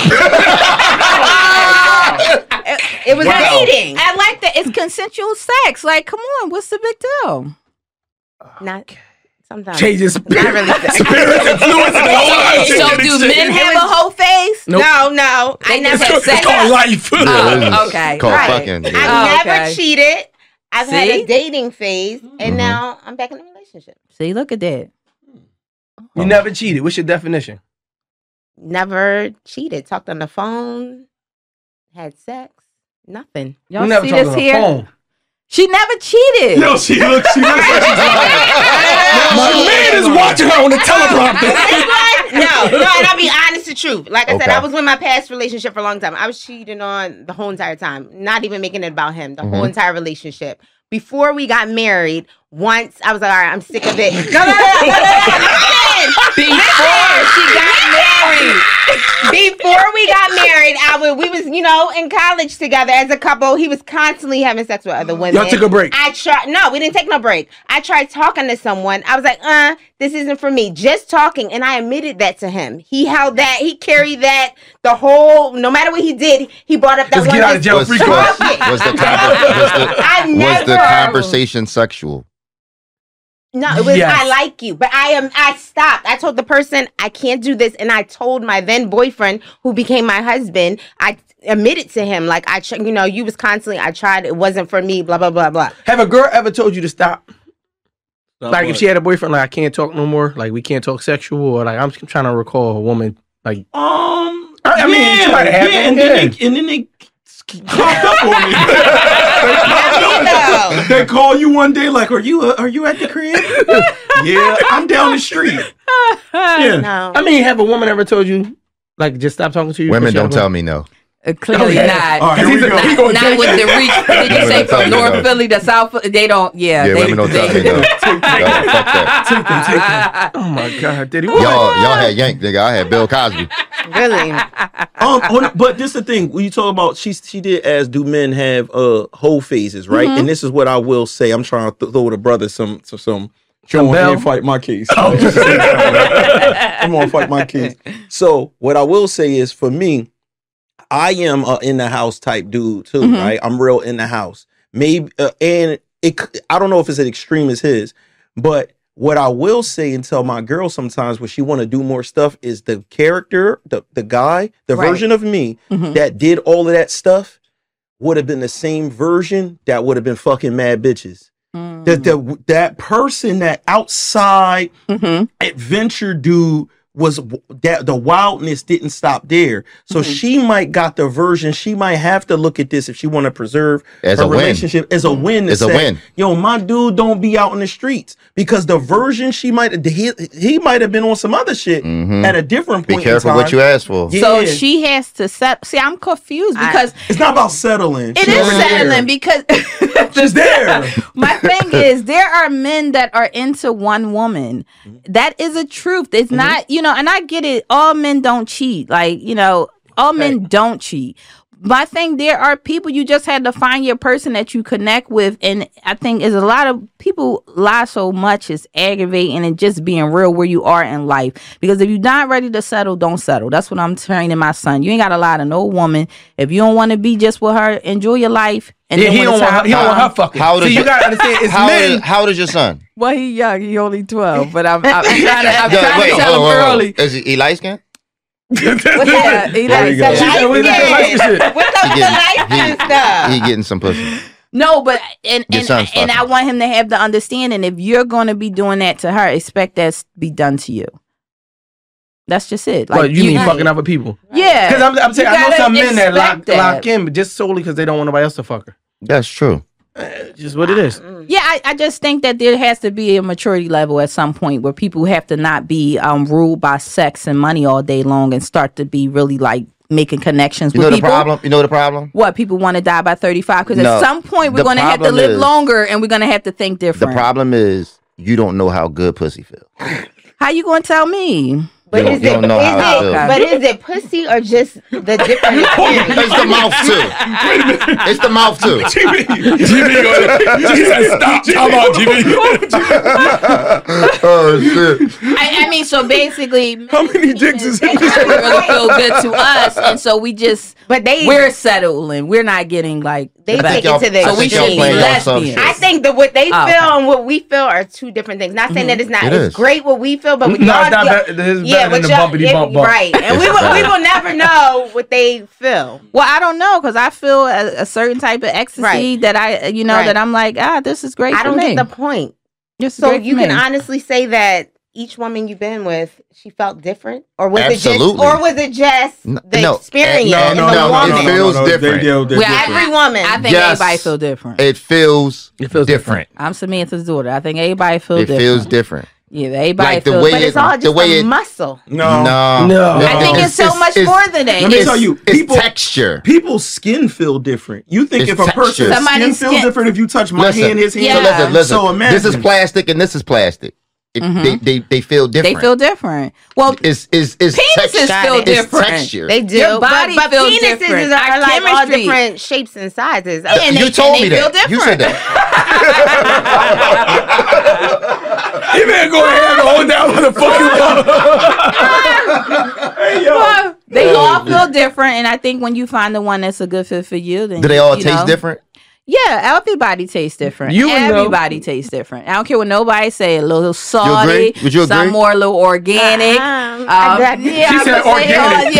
[SPEAKER 4] It was dating.
[SPEAKER 5] I like that. It's consensual sex. Like, come on, what's the big deal?
[SPEAKER 4] Not sometimes.
[SPEAKER 2] Changes
[SPEAKER 4] Not really.
[SPEAKER 2] spirits and fluids and the whole lot.
[SPEAKER 5] So do men have a whole face?
[SPEAKER 2] Nope.
[SPEAKER 4] No. I
[SPEAKER 5] They
[SPEAKER 4] never
[SPEAKER 5] just have
[SPEAKER 2] It's
[SPEAKER 5] sex.
[SPEAKER 2] called life.
[SPEAKER 1] Yeah, this is
[SPEAKER 5] okay.
[SPEAKER 1] called
[SPEAKER 4] Right.
[SPEAKER 1] fucking.
[SPEAKER 4] I
[SPEAKER 1] Yeah.
[SPEAKER 4] never
[SPEAKER 5] okay.
[SPEAKER 4] cheated. I've had a dating phase, and now I'm back in a relationship.
[SPEAKER 5] See, look at that.
[SPEAKER 2] You never cheated. What's your definition?
[SPEAKER 4] Never cheated. Talked on the phone. Had sex. Nothing.
[SPEAKER 5] Y'all
[SPEAKER 2] never
[SPEAKER 5] see
[SPEAKER 2] talked
[SPEAKER 5] this
[SPEAKER 2] on the
[SPEAKER 5] here?
[SPEAKER 2] phone.
[SPEAKER 5] She never cheated.
[SPEAKER 3] Yo, she looks like she's lying. My man is watching her on the teleprompter.
[SPEAKER 4] No, and I'll be honest to truth. Like I said, I was in my past relationship for a long time. I was cheating on the whole entire time. Not even making it about him. The whole entire relationship. Before we got married, once I was like, all right, I'm sick of it. No. Before we got married, we was, in college together as a couple. He was constantly having sex with other women.
[SPEAKER 2] Y'all took a break.
[SPEAKER 4] No, we didn't take no break. I tried talking to someone. I was like, this isn't for me. Just talking. And I admitted that to him. He held that. He carried that the whole, no matter what he did, he brought up that
[SPEAKER 2] Let's
[SPEAKER 4] one.
[SPEAKER 2] Get out of jail free card.
[SPEAKER 1] Was the conversation sexual?
[SPEAKER 4] No, it was, I like you, but I stopped. I told the person I can't do this. And I told my then boyfriend, who became my husband, I admitted to him, like, you was constantly, I tried, it wasn't for me, blah, blah, blah, blah.
[SPEAKER 2] Have a girl ever told you to stop? Like,
[SPEAKER 3] what?
[SPEAKER 2] if she had a boyfriend, like, I can't talk no more, like, we can't talk sexual, or like, I'm trying to recall a woman, like, I mean, it might have happened.
[SPEAKER 3] And then they popped up on me. They call you one day, like, are you at the crib? Yeah, I'm down the street. Yeah.
[SPEAKER 4] No.
[SPEAKER 2] I mean, have a woman ever told you, like, just stop talking to you?
[SPEAKER 1] Women don't tell me no.
[SPEAKER 5] Clearly not.
[SPEAKER 3] All right, here we go.
[SPEAKER 5] Not with the reach. Did you say from North Philly to South? They don't. Yeah,
[SPEAKER 1] women don't tell me no. Fuck that.
[SPEAKER 2] Oh my God, did he?
[SPEAKER 1] Y'all had Yank, nigga. I had Bill Cosby.
[SPEAKER 4] Really?
[SPEAKER 3] But this is the thing. When you talk about she did as do men have whole phases, right? And this is what I will say. I'm trying to throw the brother some can't fight my case. I'm gonna fight my case. So what I will say is, for me, I am a in the house type dude too, right? I'm real in the house. Maybe I don't know if it's as extreme as his, but what I will say and tell my girl sometimes when she want to do more stuff is the character, the guy, the version of me that did all of that stuff would have been the same version that would have been fucking mad bitches. That person, that outside adventure dude, was that the wildness didn't stop there. So she might got the version. She might have to look at this if she want to preserve her relationship as a win. As a win. Yo, my dude don't be out in the streets, because the version he might have been on some other shit at a different point.
[SPEAKER 1] Be careful
[SPEAKER 3] in time.
[SPEAKER 1] what you ask for.
[SPEAKER 3] Yeah.
[SPEAKER 5] So she has to set. See, I'm confused because
[SPEAKER 3] it's not about settling.
[SPEAKER 5] It is settling because
[SPEAKER 3] she's there.
[SPEAKER 5] My thing is, there are men that are into one woman. That is a truth. It's not, and I get it. All men don't cheat. Like, all men don't cheat. My thing, there are people you just had to find your person that you connect with. And I think is a lot of people lie so much, it's aggravating, and just being real where you are in life. Because if you're not ready to settle, don't settle. That's what I'm training my son. You ain't got to lie to no woman. If you don't want to be just with her, enjoy your life. And then
[SPEAKER 2] he don't want her fucking. You got to understand, it's men.
[SPEAKER 1] How old is your son?
[SPEAKER 5] Well, he young. He only 12. But I'm trying to tell him early.
[SPEAKER 1] Is he light skinned?
[SPEAKER 4] What's that? He
[SPEAKER 1] getting some pussy.
[SPEAKER 5] No, but and I want him to have the understanding, if you're going to be doing that to her, expect that to be done to you. That's just it.
[SPEAKER 2] Like, you mean fucking other people?
[SPEAKER 5] Yeah.
[SPEAKER 2] Because I'm saying, I know some men that lock in, but just solely because they don't want nobody else to fuck her.
[SPEAKER 1] That's true.
[SPEAKER 2] Just what it is.
[SPEAKER 5] Yeah, I just think that there has to be a maturity level at some point where people have to not be ruled by sex and money all day long and start to be really like making connections with people.
[SPEAKER 1] You know the problem?
[SPEAKER 5] What, people want to die by 35? Because at some point we're going to have to live longer and we're going to have to think different.
[SPEAKER 1] The problem is you don't know how good pussy feels.
[SPEAKER 5] How you going to tell me?
[SPEAKER 4] But is it pussy or just the different experience?
[SPEAKER 1] It's the mouth too. It's the mouth too.
[SPEAKER 3] GB said stop. How about GB?
[SPEAKER 1] Oh shit.
[SPEAKER 5] I mean, so basically,
[SPEAKER 3] how many dicks is it?
[SPEAKER 5] Really feel good to us, and so we're settling. We're not getting like
[SPEAKER 4] they take it to the extreme. I think that what they feel and what we feel are two different things. Not saying that it's not. It's great what we feel, but with y'all,
[SPEAKER 2] better than the bumpity bump.
[SPEAKER 4] Right, and we will never know what they feel.
[SPEAKER 5] Well, I don't know because I feel a certain type of ecstasy that that I'm like, this is great.
[SPEAKER 4] I don't get the point. So you can honestly say that each woman you've been with, she felt different, or was it just the experience?
[SPEAKER 1] No, it feels different.
[SPEAKER 4] Every woman,
[SPEAKER 5] I think everybody feel different.
[SPEAKER 1] It feels different.
[SPEAKER 5] I'm Samantha's daughter. I think everybody feels different.
[SPEAKER 1] It feels different.
[SPEAKER 5] Yeah, everybody
[SPEAKER 1] like
[SPEAKER 5] feels
[SPEAKER 4] different. But it's all just a muscle.
[SPEAKER 3] No.
[SPEAKER 5] I think it's so much more than that.
[SPEAKER 3] Let me tell you,
[SPEAKER 1] it's texture.
[SPEAKER 3] People's skin feel different. You think if a person's skin feels different if you touch my hand, his hand.
[SPEAKER 1] Listen. So imagine. This is plastic and this is plastic. They feel different.
[SPEAKER 5] They feel different. Well,
[SPEAKER 1] it's
[SPEAKER 5] penises feel different.
[SPEAKER 1] Texture.
[SPEAKER 4] They do.
[SPEAKER 5] Your body
[SPEAKER 4] but
[SPEAKER 5] feels
[SPEAKER 4] penises
[SPEAKER 5] different.
[SPEAKER 4] are like all different shapes and sizes.
[SPEAKER 1] You told me that. You said that.
[SPEAKER 2] You better go ahead and hold down what the fuck you want. Hey, yo.
[SPEAKER 5] They all feel different, and I think when you find the one that's a good fit for you, then
[SPEAKER 1] do they all taste different?
[SPEAKER 5] Yeah, everybody tastes different. Everybody tastes different. I don't care what nobody say. A little salty,
[SPEAKER 1] Would you agree?
[SPEAKER 5] Some more a little organic.
[SPEAKER 2] She said organic.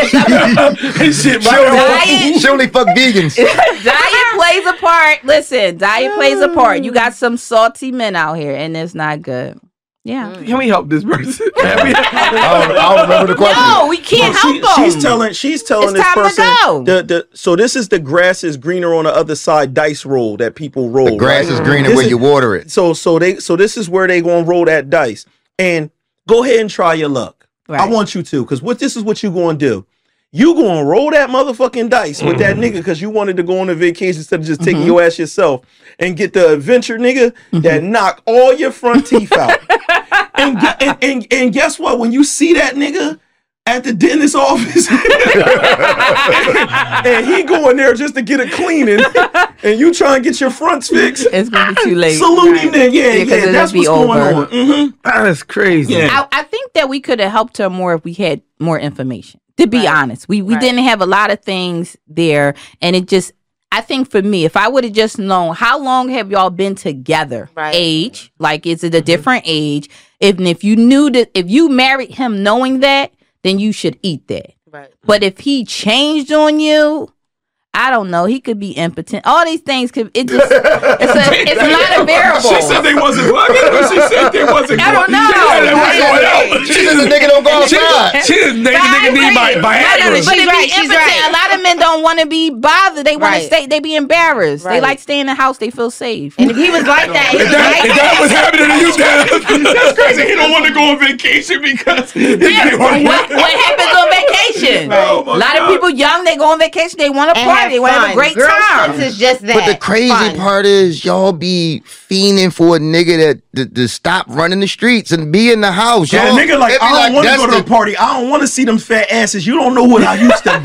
[SPEAKER 1] She only fuck vegans.
[SPEAKER 5] Diet plays a part. Listen, diet plays a part. You got some salty men out here, and it's not good. Yeah.
[SPEAKER 2] Can we help this person?
[SPEAKER 1] I don't remember the question.
[SPEAKER 5] No, we can't help them.
[SPEAKER 3] She's telling
[SPEAKER 5] it's
[SPEAKER 3] this person.
[SPEAKER 5] To go.
[SPEAKER 3] So this is the grass is greener on the other side dice roll that people roll.
[SPEAKER 1] The grass is greener where you water it.
[SPEAKER 3] So this is where they gonna roll that dice. And go ahead and try your luck. Right. I want you to, because this is what you gonna do. You gonna roll that motherfucking dice with that nigga because you wanted to go on a vacation instead of just taking your ass yourself and get the adventure nigga that knock all your front teeth out. and guess what? When you see that nigga at the dentist office and he going there just to get a cleaning and you try and get your fronts fixed,
[SPEAKER 5] it's gonna be too late.
[SPEAKER 3] Salute him then. Yeah, that's what's going on.
[SPEAKER 2] That's crazy.
[SPEAKER 5] Yeah. I think that we could have helped her more if we had more information. To be honest, we didn't have a lot of things there, and it just, I think for me, if I would have just known how long have y'all been together, age, like is it a different age? If you knew that, if you married him knowing that, then you should eat that. Right. But if he changed on you, I don't know. He could be impotent. All these things could. It's a lot of variables.
[SPEAKER 2] She said they wasn't fucking, but she said they wasn't.
[SPEAKER 5] I don't know.
[SPEAKER 1] She said the nigga don't go outside.
[SPEAKER 2] She didn't think the nigga need Viagra.
[SPEAKER 5] But if he's impotent, a lot of men don't want to be bothered. They want to stay. They be embarrassed. They like staying in the house. They feel safe.
[SPEAKER 4] And if he was like that,
[SPEAKER 2] if that was happening to you, that's crazy. He don't want to go on vacation because
[SPEAKER 5] what happens on vacation? A lot of people young, they go on vacation. They want to party. They want to have a great time.
[SPEAKER 4] Is just that.
[SPEAKER 1] But the crazy part is y'all be fiending for a nigga that to stop running the streets and be in the house.
[SPEAKER 3] Yeah, nigga I don't want to go to the party. I don't want to see them fat asses. You don't know what I used to be.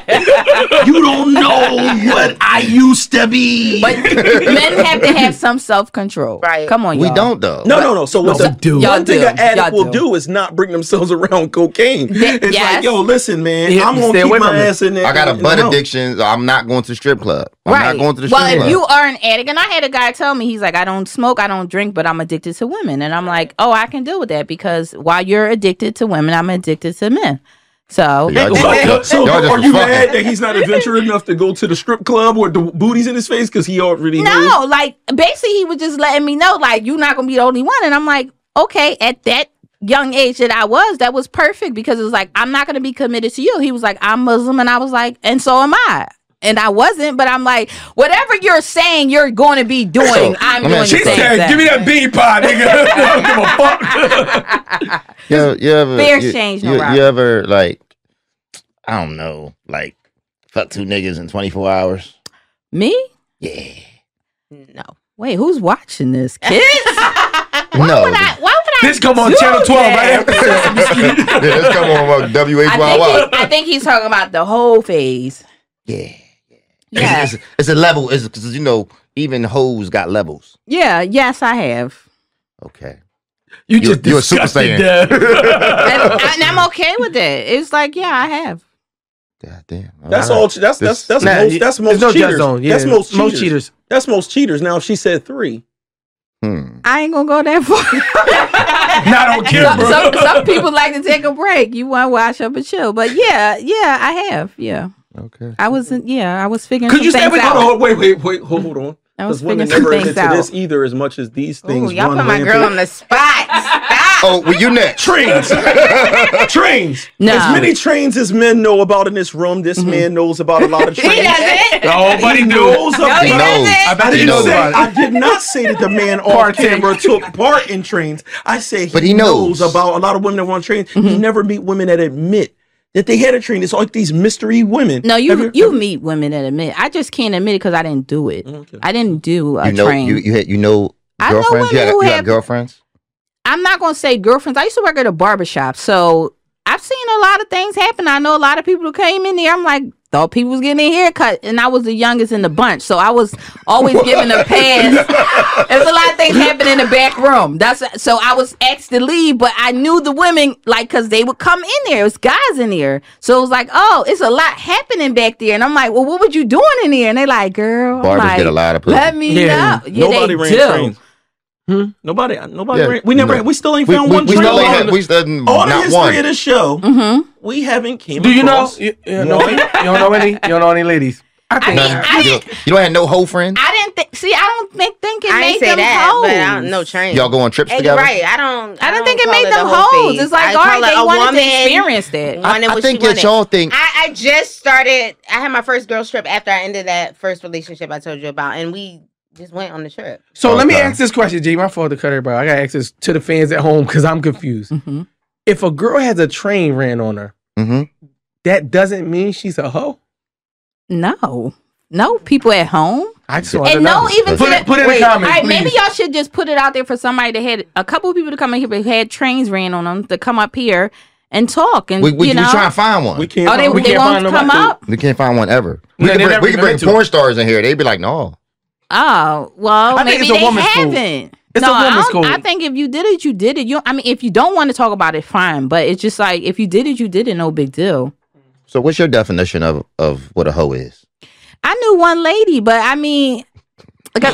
[SPEAKER 3] You don't know what I used to be.
[SPEAKER 5] But men have to have some self-control. Right. Come on, y'all.
[SPEAKER 1] We don't though.
[SPEAKER 3] No. So what one thing an addict will do is not bring themselves around cocaine. It's like, yo, listen, man, I'm gonna keep my ass in there.
[SPEAKER 1] I got a butt addiction. I'm not going to the strip club. I'm not going to the strip club.
[SPEAKER 5] Well, if you are an addict, and I had a guy tell me, he's like, I don't smoke, I don't drink, but I'm addicted to women. And I'm like, oh, I can deal with that because while you're addicted to women, I'm addicted to men. So
[SPEAKER 3] are you mad that he's not adventurous enough to go to the strip club with the booties in his face because he already
[SPEAKER 5] No, like basically he was just letting me know, like, you're not gonna be the only one. And I'm like, okay, at that young age that was perfect because it was like, I'm not gonna be committed to you. He was like, I'm Muslim, and I was like, and so am I. And I wasn't, but I'm like, whatever you're saying you're going to be doing, I'm doing the same thing. She said,
[SPEAKER 2] give me that bean pie, nigga. Don't give a fuck.
[SPEAKER 1] You ever,
[SPEAKER 5] fair exchange,
[SPEAKER 1] you ever, like, I don't know, like, fuck two niggas in 24 hours?
[SPEAKER 5] Me?
[SPEAKER 1] Yeah.
[SPEAKER 5] No. Wait, who's watching this? Kids?
[SPEAKER 1] Why
[SPEAKER 5] would I
[SPEAKER 2] this come on Channel 12 right after
[SPEAKER 1] this. This come on WHYY.
[SPEAKER 5] I think he's talking about the whole phase.
[SPEAKER 1] Yeah. It's a level. It's because, you know, even hoes got levels.
[SPEAKER 5] Yeah. Yes, I have.
[SPEAKER 1] Okay.
[SPEAKER 2] You're
[SPEAKER 1] a Super Saiyan.
[SPEAKER 5] And I'm okay with that. It's like, yeah, I have.
[SPEAKER 1] God damn.
[SPEAKER 3] That's all. That's most cheaters. That's most cheaters. That's most cheaters. Now, if she said 3.
[SPEAKER 5] I ain't gonna go that far.
[SPEAKER 2] Not on camera.
[SPEAKER 5] Some people like to take a break. You want to wash up and chill, but yeah, I have. Yeah.
[SPEAKER 1] Okay.
[SPEAKER 5] I was figuring.
[SPEAKER 3] Could you
[SPEAKER 5] say?
[SPEAKER 3] Wait, hold on. Because women never admit to this either, as much as these things.
[SPEAKER 4] Y'all put my girl on the spot. Stop.
[SPEAKER 1] Oh, well, you next.
[SPEAKER 3] Trains.
[SPEAKER 5] No.
[SPEAKER 3] As many trains as men know about in this room, this man knows about a lot of trains.
[SPEAKER 4] He doesn't.
[SPEAKER 3] Nobody knows about
[SPEAKER 1] He knows.
[SPEAKER 3] I did not say that the man off camera took part in trains. I said he knows about a lot of women that run trains. He never meet women that admit that they had a train. It's like these mystery women.
[SPEAKER 5] No, you meet women that admit. I just can't admit it because I didn't do it. Okay. I didn't do a train.
[SPEAKER 1] You know girlfriends? You have girlfriends?
[SPEAKER 5] I'm not going to say girlfriends. I used to work at a barbershop, so I've seen a lot of things happen. I know a lot of people who came in there. I'm like, thought people was getting their hair cut, and I was the youngest in the bunch, so I was always given a pass. There's a lot of things happening in the back room. So I was asked to leave, but I knew the women, like, because they would come in there. It was guys in there. So it was like, oh, it's a lot happening back there. And I'm like, well, what were you doing in there? And they like, girl,
[SPEAKER 1] barbers get a lot of pussy.
[SPEAKER 5] Let me know. Yeah,
[SPEAKER 3] nobody ran trains. Nobody ran. We still ain't found one train.
[SPEAKER 1] We still
[SPEAKER 3] all the history of the show. We haven't came.
[SPEAKER 2] Do you know? You don't know any? You don't know any ladies?
[SPEAKER 1] I think you don't have no hoe friends.
[SPEAKER 5] I didn't think. See, I don't think it
[SPEAKER 4] I
[SPEAKER 5] made
[SPEAKER 4] say
[SPEAKER 5] them
[SPEAKER 4] that,
[SPEAKER 5] hoes.
[SPEAKER 4] but I don't know train.
[SPEAKER 1] Y'all go on trips together?
[SPEAKER 4] Right. I don't
[SPEAKER 5] think it
[SPEAKER 4] call
[SPEAKER 5] made them
[SPEAKER 4] the whole
[SPEAKER 5] hoes.
[SPEAKER 4] phase.
[SPEAKER 5] It's like,
[SPEAKER 4] I
[SPEAKER 5] all
[SPEAKER 4] call
[SPEAKER 5] right,
[SPEAKER 4] it
[SPEAKER 5] they
[SPEAKER 4] a
[SPEAKER 5] wanted
[SPEAKER 4] woman
[SPEAKER 5] to experience that.
[SPEAKER 1] I think that y'all think.
[SPEAKER 4] I just started. I had my first girls trip after I ended that first relationship I told you about, and we just went on the trip.
[SPEAKER 2] So let me ask this question, G. My fault to cut her, bro. I gotta ask this to the fans at home because I'm confused. Mm-hmm. If a girl has a train ran on her, that doesn't mean she's a hoe?
[SPEAKER 5] No, people at home.
[SPEAKER 2] I just want to know.
[SPEAKER 5] No, even
[SPEAKER 2] put it in the comments.
[SPEAKER 5] All right,
[SPEAKER 2] please.
[SPEAKER 5] maybe y'all should just put it out there for somebody that had a couple of people to come in here but had trains ran on them to come up here and talk. And
[SPEAKER 1] we try and find one.
[SPEAKER 3] We can't.
[SPEAKER 5] They won't come up.
[SPEAKER 1] We can't find one ever. We can bring porn stars in here. They'd be like, no.
[SPEAKER 5] Oh well, maybe they haven't.
[SPEAKER 2] It's a woman's code.
[SPEAKER 5] I think if you did it, you did it. If you don't want to talk about it, fine. But it's just like if you did it, you did it. No big deal.
[SPEAKER 1] So, what's your definition of what a hoe is?
[SPEAKER 5] I knew one lady, but I mean, because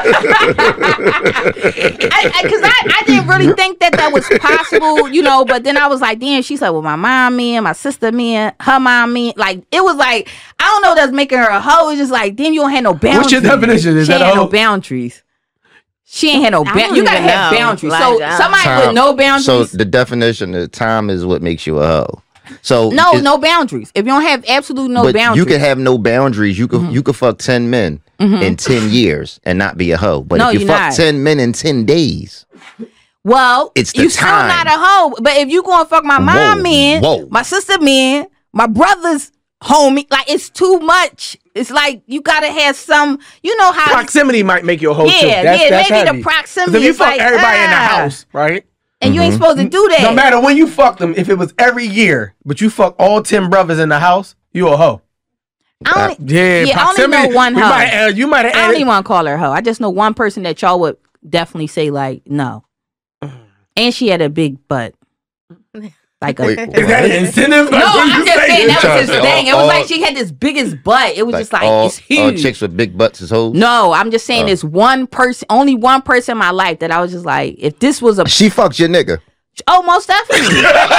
[SPEAKER 5] I didn't really think that was possible, But then I was like, damn. She's like, well, my mom, me, and my sister, me, and her mom, me. Like it was like I don't know. That's making her a hoe. It's just like, damn, you don't have no boundaries.
[SPEAKER 2] What's your definition? Is that a hoe?
[SPEAKER 5] No boundaries. She ain't had no boundaries. You gotta have boundaries.
[SPEAKER 4] Like,
[SPEAKER 5] so somebody with no boundaries.
[SPEAKER 1] So the definition of time is what makes you a hoe. So
[SPEAKER 5] no boundaries. If you don't have absolute boundaries,
[SPEAKER 1] you can have no boundaries. You could fuck 10 men in 10 years and not be a hoe. But if you fuck 10 men in 10 days,
[SPEAKER 5] well,
[SPEAKER 1] it's the
[SPEAKER 5] you still not a hoe. But if you gonna fuck my mom man, my sister man, my brother's homie, like it's too much. It's like you gotta have some. You know how
[SPEAKER 2] proximity might make you a hoe too. That's
[SPEAKER 5] maybe
[SPEAKER 2] heavy.
[SPEAKER 5] the proximity.
[SPEAKER 2] If you fuck everybody in the house, right?
[SPEAKER 5] And you ain't supposed to do that.
[SPEAKER 2] No matter when you fuck them, if it was every year, but you fuck all 10 brothers in the house, you a hoe.
[SPEAKER 5] I only know one hoe.
[SPEAKER 2] You might have.
[SPEAKER 5] I don't even want to call her a hoe. I just know one person that y'all would definitely say like no. And she had a big butt. Like
[SPEAKER 2] is that an incentive?
[SPEAKER 5] No, I'm just saying that was his thing. It was like she had this biggest butt. It was just like it's huge.
[SPEAKER 1] All chicks with big butts is hoes?
[SPEAKER 5] No, I'm just saying there's one person, only one person in my life that I was just like, if this was
[SPEAKER 1] she fucked your nigga.
[SPEAKER 5] Oh, most definitely.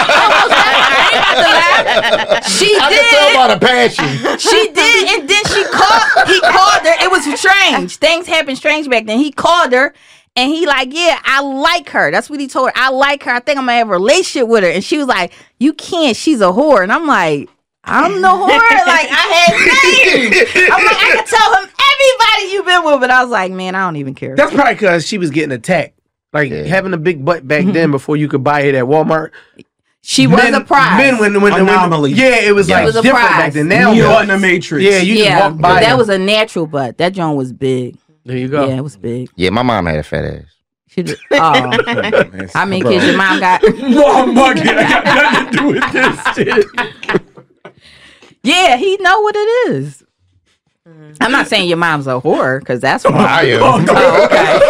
[SPEAKER 5] I ain't about to lie. She did.
[SPEAKER 1] I can tell by the passion.
[SPEAKER 5] She did, and then he called her. It was strange. Things happened strange back then. He called her. And he like, yeah, I like her. That's what he told her. I like her. I think I'm going to have a relationship with her. And she was like, you can't. She's a whore. And I'm like, I'm no whore. Like, I had names. I'm like, I can tell him everybody you've been with. But I was like, man, I don't even care.
[SPEAKER 2] That's probably because she was getting attacked. Like, having a big butt back then before you could buy it at Walmart.
[SPEAKER 5] She was a prize.
[SPEAKER 2] Men when
[SPEAKER 3] anomaly.
[SPEAKER 2] It was like different back then. Now
[SPEAKER 3] you're in the Matrix.
[SPEAKER 2] Yeah, you just walk by.
[SPEAKER 5] That was a natural butt. That joint was big.
[SPEAKER 2] There you go.
[SPEAKER 5] Yeah, it was big.
[SPEAKER 1] Yeah, my mom had a fat ass.
[SPEAKER 5] She did. Oh, how many kids your mom got?
[SPEAKER 2] Mom bucket. I got nothing to do with this shit.
[SPEAKER 5] Yeah, he know what it is. I'm not saying your mom's a whore because that's wrong.
[SPEAKER 1] I am.
[SPEAKER 5] Oh, okay.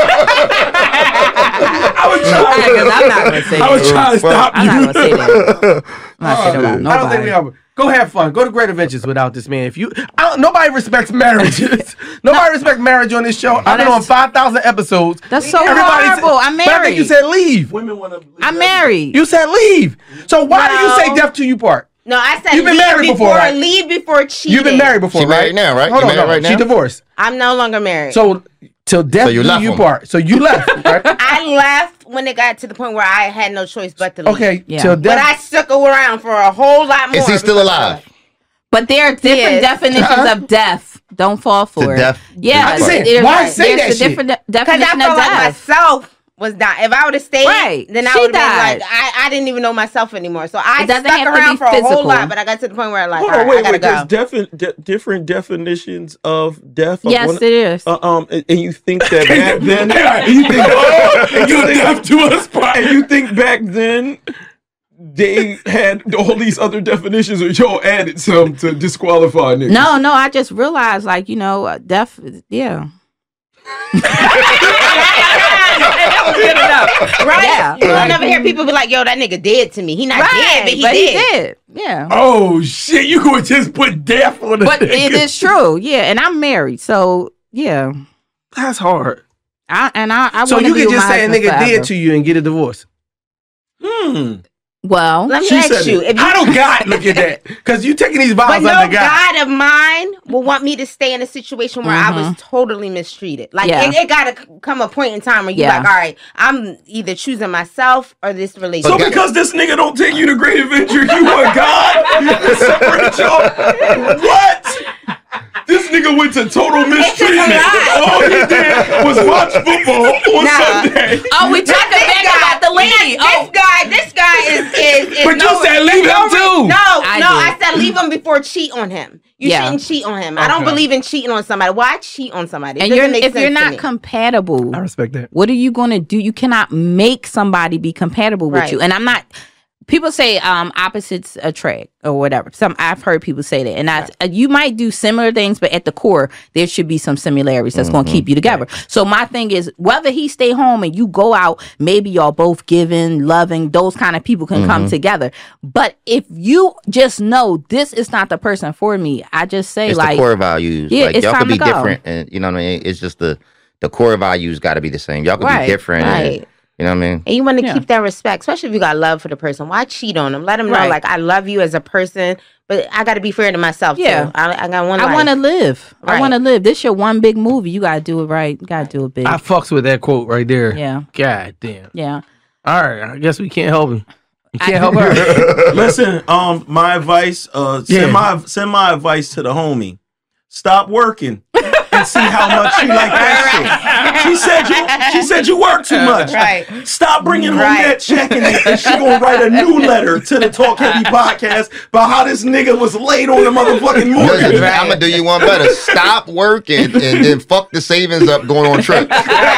[SPEAKER 2] I was trying to stop you.
[SPEAKER 5] I'm not gonna say that. I'm not saying about nobody.
[SPEAKER 2] I don't think we are. Go have fun. Go to Great Adventures without this man. Nobody respects marriages. Nobody respects marriage on this show. I've been on 5,000 episodes.
[SPEAKER 5] That's so horrible. I'm married.
[SPEAKER 2] I think you said leave.
[SPEAKER 3] Women want to.
[SPEAKER 5] I'm married.
[SPEAKER 2] You said leave. So why do you say death to you part?
[SPEAKER 4] No, I said
[SPEAKER 2] you've been married before, right?
[SPEAKER 4] Leave before cheating.
[SPEAKER 2] You've been married before,
[SPEAKER 1] She
[SPEAKER 2] right?
[SPEAKER 1] married now, right?
[SPEAKER 2] Hold on,
[SPEAKER 1] right now?
[SPEAKER 2] She divorced.
[SPEAKER 4] I'm no longer married.
[SPEAKER 2] So till death do you part. So you left, right?
[SPEAKER 4] I left when it got to the point where I had no choice but to leave.
[SPEAKER 2] Okay, till death.
[SPEAKER 4] But I stuck around for a whole lot more.
[SPEAKER 1] Is he still alive?
[SPEAKER 5] But there are different definitions of death. Don't fall for it.
[SPEAKER 1] Death.
[SPEAKER 5] Yeah.
[SPEAKER 2] Why say that shit?
[SPEAKER 5] Different
[SPEAKER 4] because
[SPEAKER 5] definition
[SPEAKER 4] I felt
[SPEAKER 5] of
[SPEAKER 4] like
[SPEAKER 5] death.
[SPEAKER 4] myself was dying. If I would have stayed, then I would have been like, I didn't even know myself anymore. So I stuck around for a whole lot, but I got to the point where like, I gotta go.
[SPEAKER 3] There's different definitions of death.
[SPEAKER 5] Yes, it is.
[SPEAKER 3] And you think that back then, you think back then they had all these other definitions, or y'all added some to disqualify niggas?
[SPEAKER 5] No, I just realized, like, death, yeah.
[SPEAKER 4] That was good enough, right? Yeah, you don't never hear people be like, "Yo, that nigga dead to me. He not dead, but he did."
[SPEAKER 5] Yeah.
[SPEAKER 2] Oh shit! You could just put death on the.
[SPEAKER 5] But it is true, yeah. And I'm married, so yeah.
[SPEAKER 2] That's hard.
[SPEAKER 5] I
[SPEAKER 2] so you can just say a nigga dead to you and get a divorce.
[SPEAKER 5] Well,
[SPEAKER 4] let me ask you.
[SPEAKER 2] I don't God look at that because you taking these vows under God.
[SPEAKER 4] God of mine will want me to stay in a situation where I was totally mistreated. Like it got to come a point in time where you're like, all right, I'm either choosing myself or this relationship.
[SPEAKER 3] So because this nigga don't take you to Great Adventure, you want God to separate y'all? What? This nigga went to total mistreatment. All he did was watch football on Sunday.
[SPEAKER 5] Oh, we talking back about the lady.
[SPEAKER 4] This guy is
[SPEAKER 2] but you said leave him too.
[SPEAKER 4] No, I said leave him before cheat on him. You shouldn't cheat on him. Okay. I don't believe in cheating on somebody. Why cheat on somebody?
[SPEAKER 5] And if you're not compatible,
[SPEAKER 2] I respect that.
[SPEAKER 5] What are you going to do? You cannot make somebody be compatible with you. And I'm not. People say opposites attract or whatever. I've heard people say that, and you might do similar things, but at the core there should be some similarities that's going to keep you together. Right. So my thing is, whether he stay home and you go out, maybe y'all both giving, loving, those kind of people can come together. But if you just know this is not the person for me, I just say
[SPEAKER 1] it's the core values.
[SPEAKER 5] Yeah,
[SPEAKER 1] like,
[SPEAKER 5] it's
[SPEAKER 1] y'all
[SPEAKER 5] time
[SPEAKER 1] could be
[SPEAKER 5] to go.
[SPEAKER 1] different, and you know what I mean. It's just the core values got to be the same. Y'all could be different.
[SPEAKER 4] Right.
[SPEAKER 1] You know what I mean?
[SPEAKER 4] And you want to keep that respect, especially if you got love for the person. Why cheat on them? Let them know, like, I love you as a person, but I got to be fair to myself, too. I got one life.
[SPEAKER 5] I want to live.
[SPEAKER 4] Right.
[SPEAKER 5] I want to live. This your one big movie. You got to do it right. You got to do it big.
[SPEAKER 2] I fucks with that quote right there.
[SPEAKER 5] Yeah.
[SPEAKER 2] God damn.
[SPEAKER 5] Yeah.
[SPEAKER 2] All right. I guess we can't help him. You can't help her.
[SPEAKER 3] Listen, my advice, send my advice to the homie. Stop working. And see how much she like that shit. She said you work too much.
[SPEAKER 4] Right.
[SPEAKER 3] Stop bringing home that check and she gonna write a new letter to the Talk Heavy podcast about how this nigga was late on the motherfucking mortgage.
[SPEAKER 1] I'm gonna do you one better. Stop working and then fuck the savings up going on trips.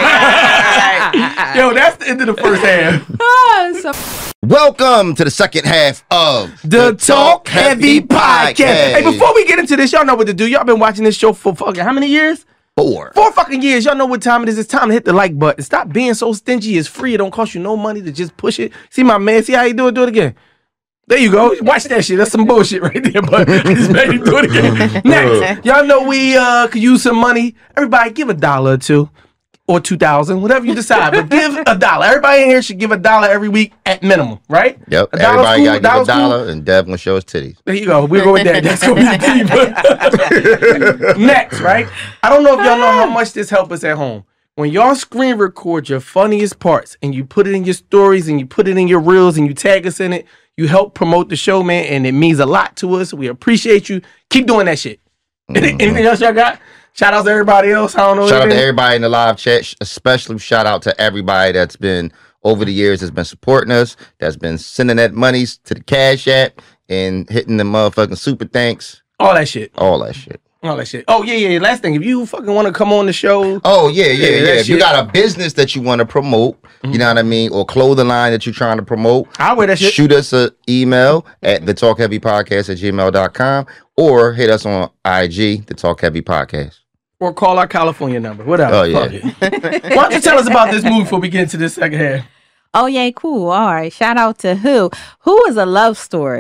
[SPEAKER 2] Yo, that's the end of the first half.
[SPEAKER 1] Welcome to the second half of
[SPEAKER 2] the Talk Heavy Podcast. Hey, before we get into this, y'all know what to do. Y'all been watching this show for fucking how many years?
[SPEAKER 1] 4
[SPEAKER 2] fucking years. Y'all know what time it is. It's time to hit the like button. Stop being so stingy. It's free. It don't cost you no money to just push it. See my man. See how you do it? Do it again. There you go. Watch that shit. That's some bullshit right there. But it's ready to do it again. Next, y'all know we could use some money. Everybody give $1 or $2. Or 2,000, whatever you decide, but give $1. Everybody in here should give $1 every week at minimum, right?
[SPEAKER 1] Yep. Everybody got to give $1, and Dev gonna show his titties.
[SPEAKER 2] There you go. We'll go with that. That's gonna be deep. Next, right? I don't know if y'all know how much this helps us at home. When y'all screen record your funniest parts and you put it in your stories and you put it in your reels and you tag us in it, you help promote the show, man, and it means a lot to us. We appreciate you. Keep doing that shit. Anything else y'all got? Shout out to everybody else. I don't know.
[SPEAKER 1] Shout out to everybody in the live chat. Especially shout out to everybody that's been over the years has been supporting us. That's been sending that monies to the Cash App and hitting the motherfucking super thanks.
[SPEAKER 2] All that shit.
[SPEAKER 1] All that shit.
[SPEAKER 2] Oh yeah. Last thing, if you fucking want to come on the show.
[SPEAKER 1] Oh yeah. If you got a business that you want to promote, you know what I mean, or clothing line that you're trying to promote,
[SPEAKER 2] I'll wear that shit.
[SPEAKER 1] Shoot us an email at thetalkheavypodcast@gmail.com or hit us on IG, The Talk Heavy Podcast.
[SPEAKER 2] Or call our California number. Whatever.
[SPEAKER 1] Oh, yeah.
[SPEAKER 2] Why don't you tell us about this movie before we get into this second half?
[SPEAKER 5] Oh, yeah, cool. All right. Shout out to Who. Who is a love story.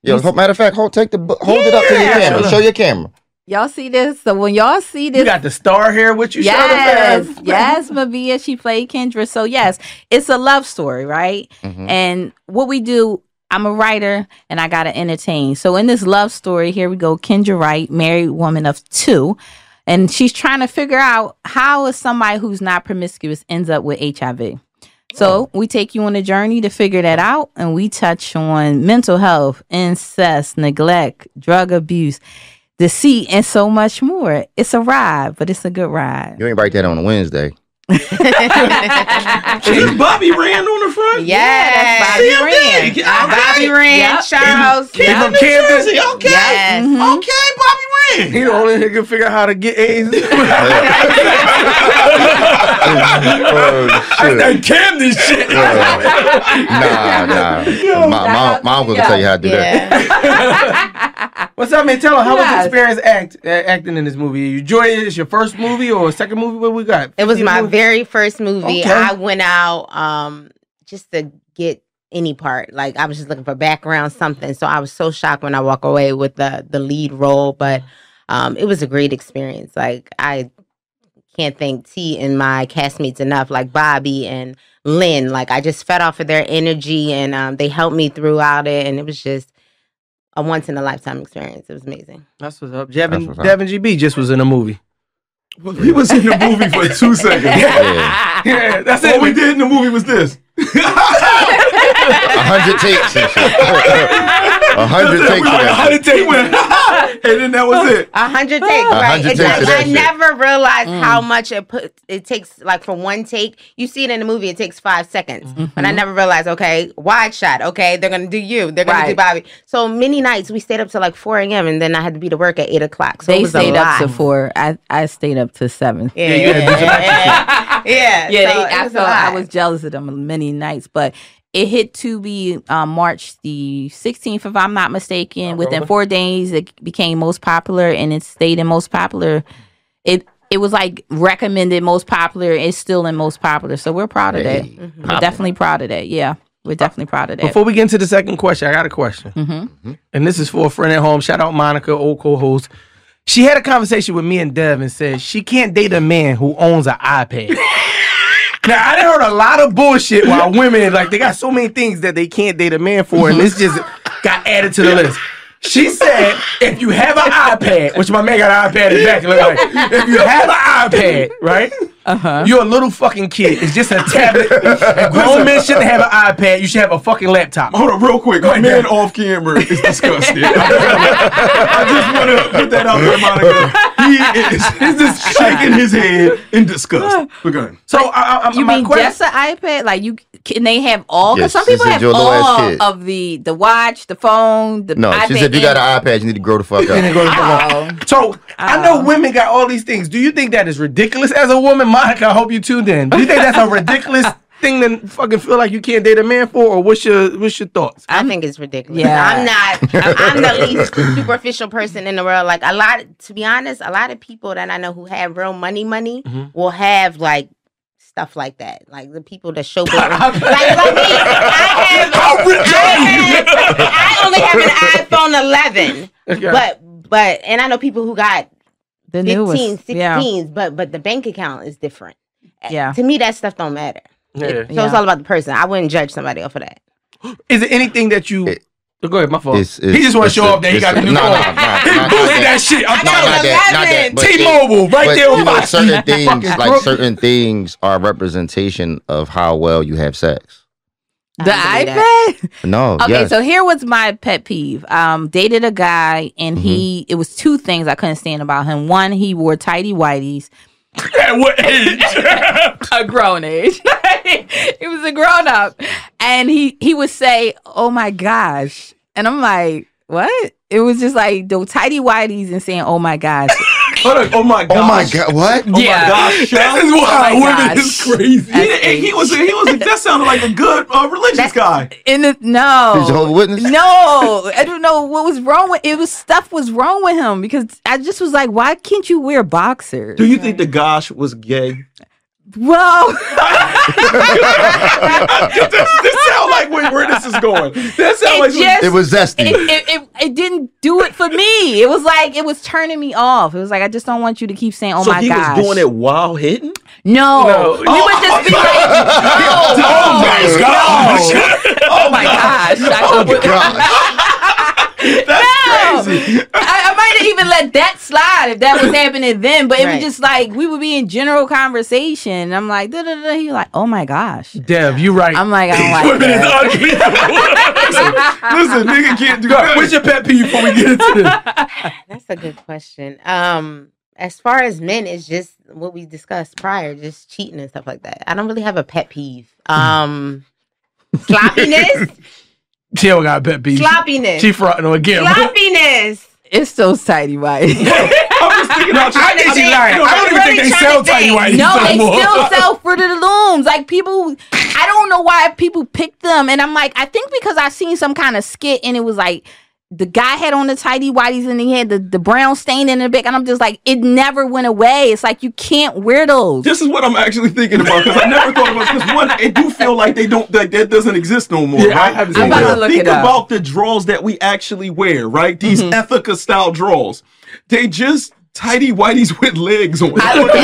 [SPEAKER 1] Yo, matter of fact, hold it up to your camera. Show your camera.
[SPEAKER 5] Y'all see this? So when y'all see this,
[SPEAKER 2] you got the star here with you.
[SPEAKER 5] Yes, Mavia. She played Kendra. So yes, it's a love story, right? Mm-hmm. And what we do, I'm a writer and I gotta entertain. So in this love story, here we go. Kendra Wright, married woman of 2, and she's trying to figure out how is somebody who's not promiscuous ends up with HIV. So we take you on a journey to figure that out, and we touch on mental health, incest, neglect, drug abuse, deceit, and so much more. It's a ride, but it's a good ride.
[SPEAKER 1] You ain't write that on a Wednesday.
[SPEAKER 3] Is Bobby Rand on the front?
[SPEAKER 4] Yeah,
[SPEAKER 5] that's Bobby Rand.
[SPEAKER 4] Bobby Rand, Charles.
[SPEAKER 2] From Kansas.
[SPEAKER 3] Okay.
[SPEAKER 4] Yes.
[SPEAKER 3] Mm-hmm. Okay, Bobby Rand.
[SPEAKER 2] He the only nigga can figure out how to get AIDS. That Camden shit.
[SPEAKER 1] Nah. My uncle can tell you how to do that.
[SPEAKER 2] What's up, man? Tell him, how was the experience acting in this movie? You enjoy it? It's your first movie or second movie? What we got?
[SPEAKER 4] It was my very first movie. Okay. I went out just to get any part. Like, I was just looking for background, something. So I was so shocked when I walk away with the lead role. But it was a great experience. Like, I can't thank T and my castmates enough, like Bobby and Lynn. Like, I just fed off of their energy, and they helped me throughout it. And it was just a once-in-a-lifetime experience. It was amazing.
[SPEAKER 2] That's what's up. Devin GB just was in a movie.
[SPEAKER 3] Well, he was in the movie for 2 seconds.
[SPEAKER 2] Yeah, that's it.
[SPEAKER 3] What we did in the movie was this.
[SPEAKER 1] 100 takes and shit. 100 takes.
[SPEAKER 3] 100 takes. And then that was it.
[SPEAKER 4] 100 takes, right? I never realized how much it takes, like, for one take. You see it in the movie, it takes 5 seconds. Mm-hmm. But I never realized, okay, wide shot. Okay, they're going to do you. They're going to do Bobby. So many nights, we stayed up till like 4 a.m. and then I had to be to work at 8 o'clock. So
[SPEAKER 5] they stayed up to 4. I stayed up to 7.
[SPEAKER 4] Yeah.
[SPEAKER 5] I was jealous of them many nights, but it hit Tubi March the 16th, if I'm not mistaken. Within 4 days, it became most popular, and it stayed in most popular. It was like recommended most popular. It's still in most popular, so we're proud of that. Mm-hmm. We're definitely proud of that. Yeah, we're definitely proud of that.
[SPEAKER 2] Before we get into the second question, I got a question, and this is for a friend at home. Shout out Monica, old co-host. She had a conversation with me and Dev and said she can't date a man who owns an iPad. Now, I done heard a lot of bullshit while women, like, they got so many things that they can't date a man for, and this just got added to the list. She said, if you have an iPad, which my man got an iPad in the back, like, if you have an iPad, right? You're a little fucking kid. It's just a tablet. And grown men shouldn't have an iPad. You should have a fucking laptop.
[SPEAKER 3] Hold on, real quick. My man off camera is disgusting. I just want to put that out there, Monica. He's just shaking his head in disgust. We're good.
[SPEAKER 5] So, you mean just an iPad? Like, can they have all? Because some people have all of the watch, the phone, the iPad.
[SPEAKER 1] No, she said if you got an iPad, you need to grow the fuck up.
[SPEAKER 2] So, I know women got all these things. Do you think that is ridiculous as a woman? Monica, I hope you tuned in. Do you think that's a ridiculous thing to fucking feel like you can't date a man for, or what's your thoughts?
[SPEAKER 4] I think it's ridiculous. Yeah. I'm the least superficial person in the world. Like, to be honest, a lot of people that I know who have real money will have, like, stuff like that. Like, the people that show like me, I only have an iPhone 11. Okay. But and I know people who got the 15, 16s, but the bank account is different. Yeah. To me, that stuff don't matter. So it's all about the person. I wouldn't judge somebody off of that.
[SPEAKER 2] Is it anything that you... Go ahead, my fault. He just want to show off that he got the new phone. He boosted that shit. I'm talking T-Mobile right there.
[SPEAKER 1] You know, certain things are a representation of how well you have sex.
[SPEAKER 5] The iPad?
[SPEAKER 1] No.
[SPEAKER 5] Okay, so here was my pet peeve. Dated a guy, and it was 2 things I couldn't stand about him. One, he wore tighty whities.
[SPEAKER 2] At what age?
[SPEAKER 5] A grown age. He was a grown up, and he would say, "Oh my gosh," and I'm like, "What?" It was just like the tighty whities and saying, "Oh my gosh."
[SPEAKER 3] Oh my gosh.
[SPEAKER 1] Oh my god! What?
[SPEAKER 3] Oh my gosh! This is why women is crazy. He was. That sounded like a good religious guy.
[SPEAKER 5] No.
[SPEAKER 1] He's Jehovah's Witness.
[SPEAKER 5] No, I don't know what was wrong with it. Stuff was wrong with him because I just was like, why can't you wear boxers?
[SPEAKER 3] Do you think the gosh was gay?
[SPEAKER 5] Well,
[SPEAKER 3] this sound like where this is going. That sound like
[SPEAKER 1] it was zesty.
[SPEAKER 5] It didn't do it for me. It was like it was turning me off. It was like I just don't want you to keep saying, "Oh
[SPEAKER 3] so
[SPEAKER 5] my gosh."
[SPEAKER 3] So he was doing it while hitting?
[SPEAKER 5] No. We would just be like, "Oh my gosh!"
[SPEAKER 1] Oh my gosh.
[SPEAKER 3] That's crazy.
[SPEAKER 5] I might have even let that slide if that was happening then, but it was just like we would be in general conversation. I'm like, da, da, da. He like, oh my gosh,
[SPEAKER 2] Dev, you right.
[SPEAKER 5] I'm like, I don't like
[SPEAKER 3] Women
[SPEAKER 5] that.
[SPEAKER 3] is ugly. Listen, nigga can't do that.
[SPEAKER 2] What's your pet peeve before we get into this?
[SPEAKER 4] That's a good question. As far as men, it's just what we discussed prior, just cheating and stuff like that. I don't really have a pet peeve. Sloppiness.
[SPEAKER 2] She don't got a pet peeve.
[SPEAKER 4] Sloppiness.
[SPEAKER 2] She fronting again.
[SPEAKER 4] Sloppiness.
[SPEAKER 5] It's so tighty whitey.
[SPEAKER 3] I'm just thinking about you.
[SPEAKER 2] I think she lying. I don't even think they sell tighty whities
[SPEAKER 5] No, they
[SPEAKER 2] anymore.
[SPEAKER 5] still sell Fruit of the Looms. Like people, I don't know why people pick them. And I'm like, I think because I seen some kind of skit and it was like the guy had on the tighty whities and he had the brown stain in the back. And I'm just like, it never went away. It's like you can't wear those.
[SPEAKER 3] This is what I'm actually thinking about because I never thought about because one, it do feel like they don't that doesn't exist no more,
[SPEAKER 2] Yeah,
[SPEAKER 3] right?
[SPEAKER 2] I'm
[SPEAKER 5] about to look
[SPEAKER 3] Think
[SPEAKER 5] it up.
[SPEAKER 3] about the drawers that we actually wear, right? These Ethica style drawers. They just tighty whities with legs on.
[SPEAKER 5] And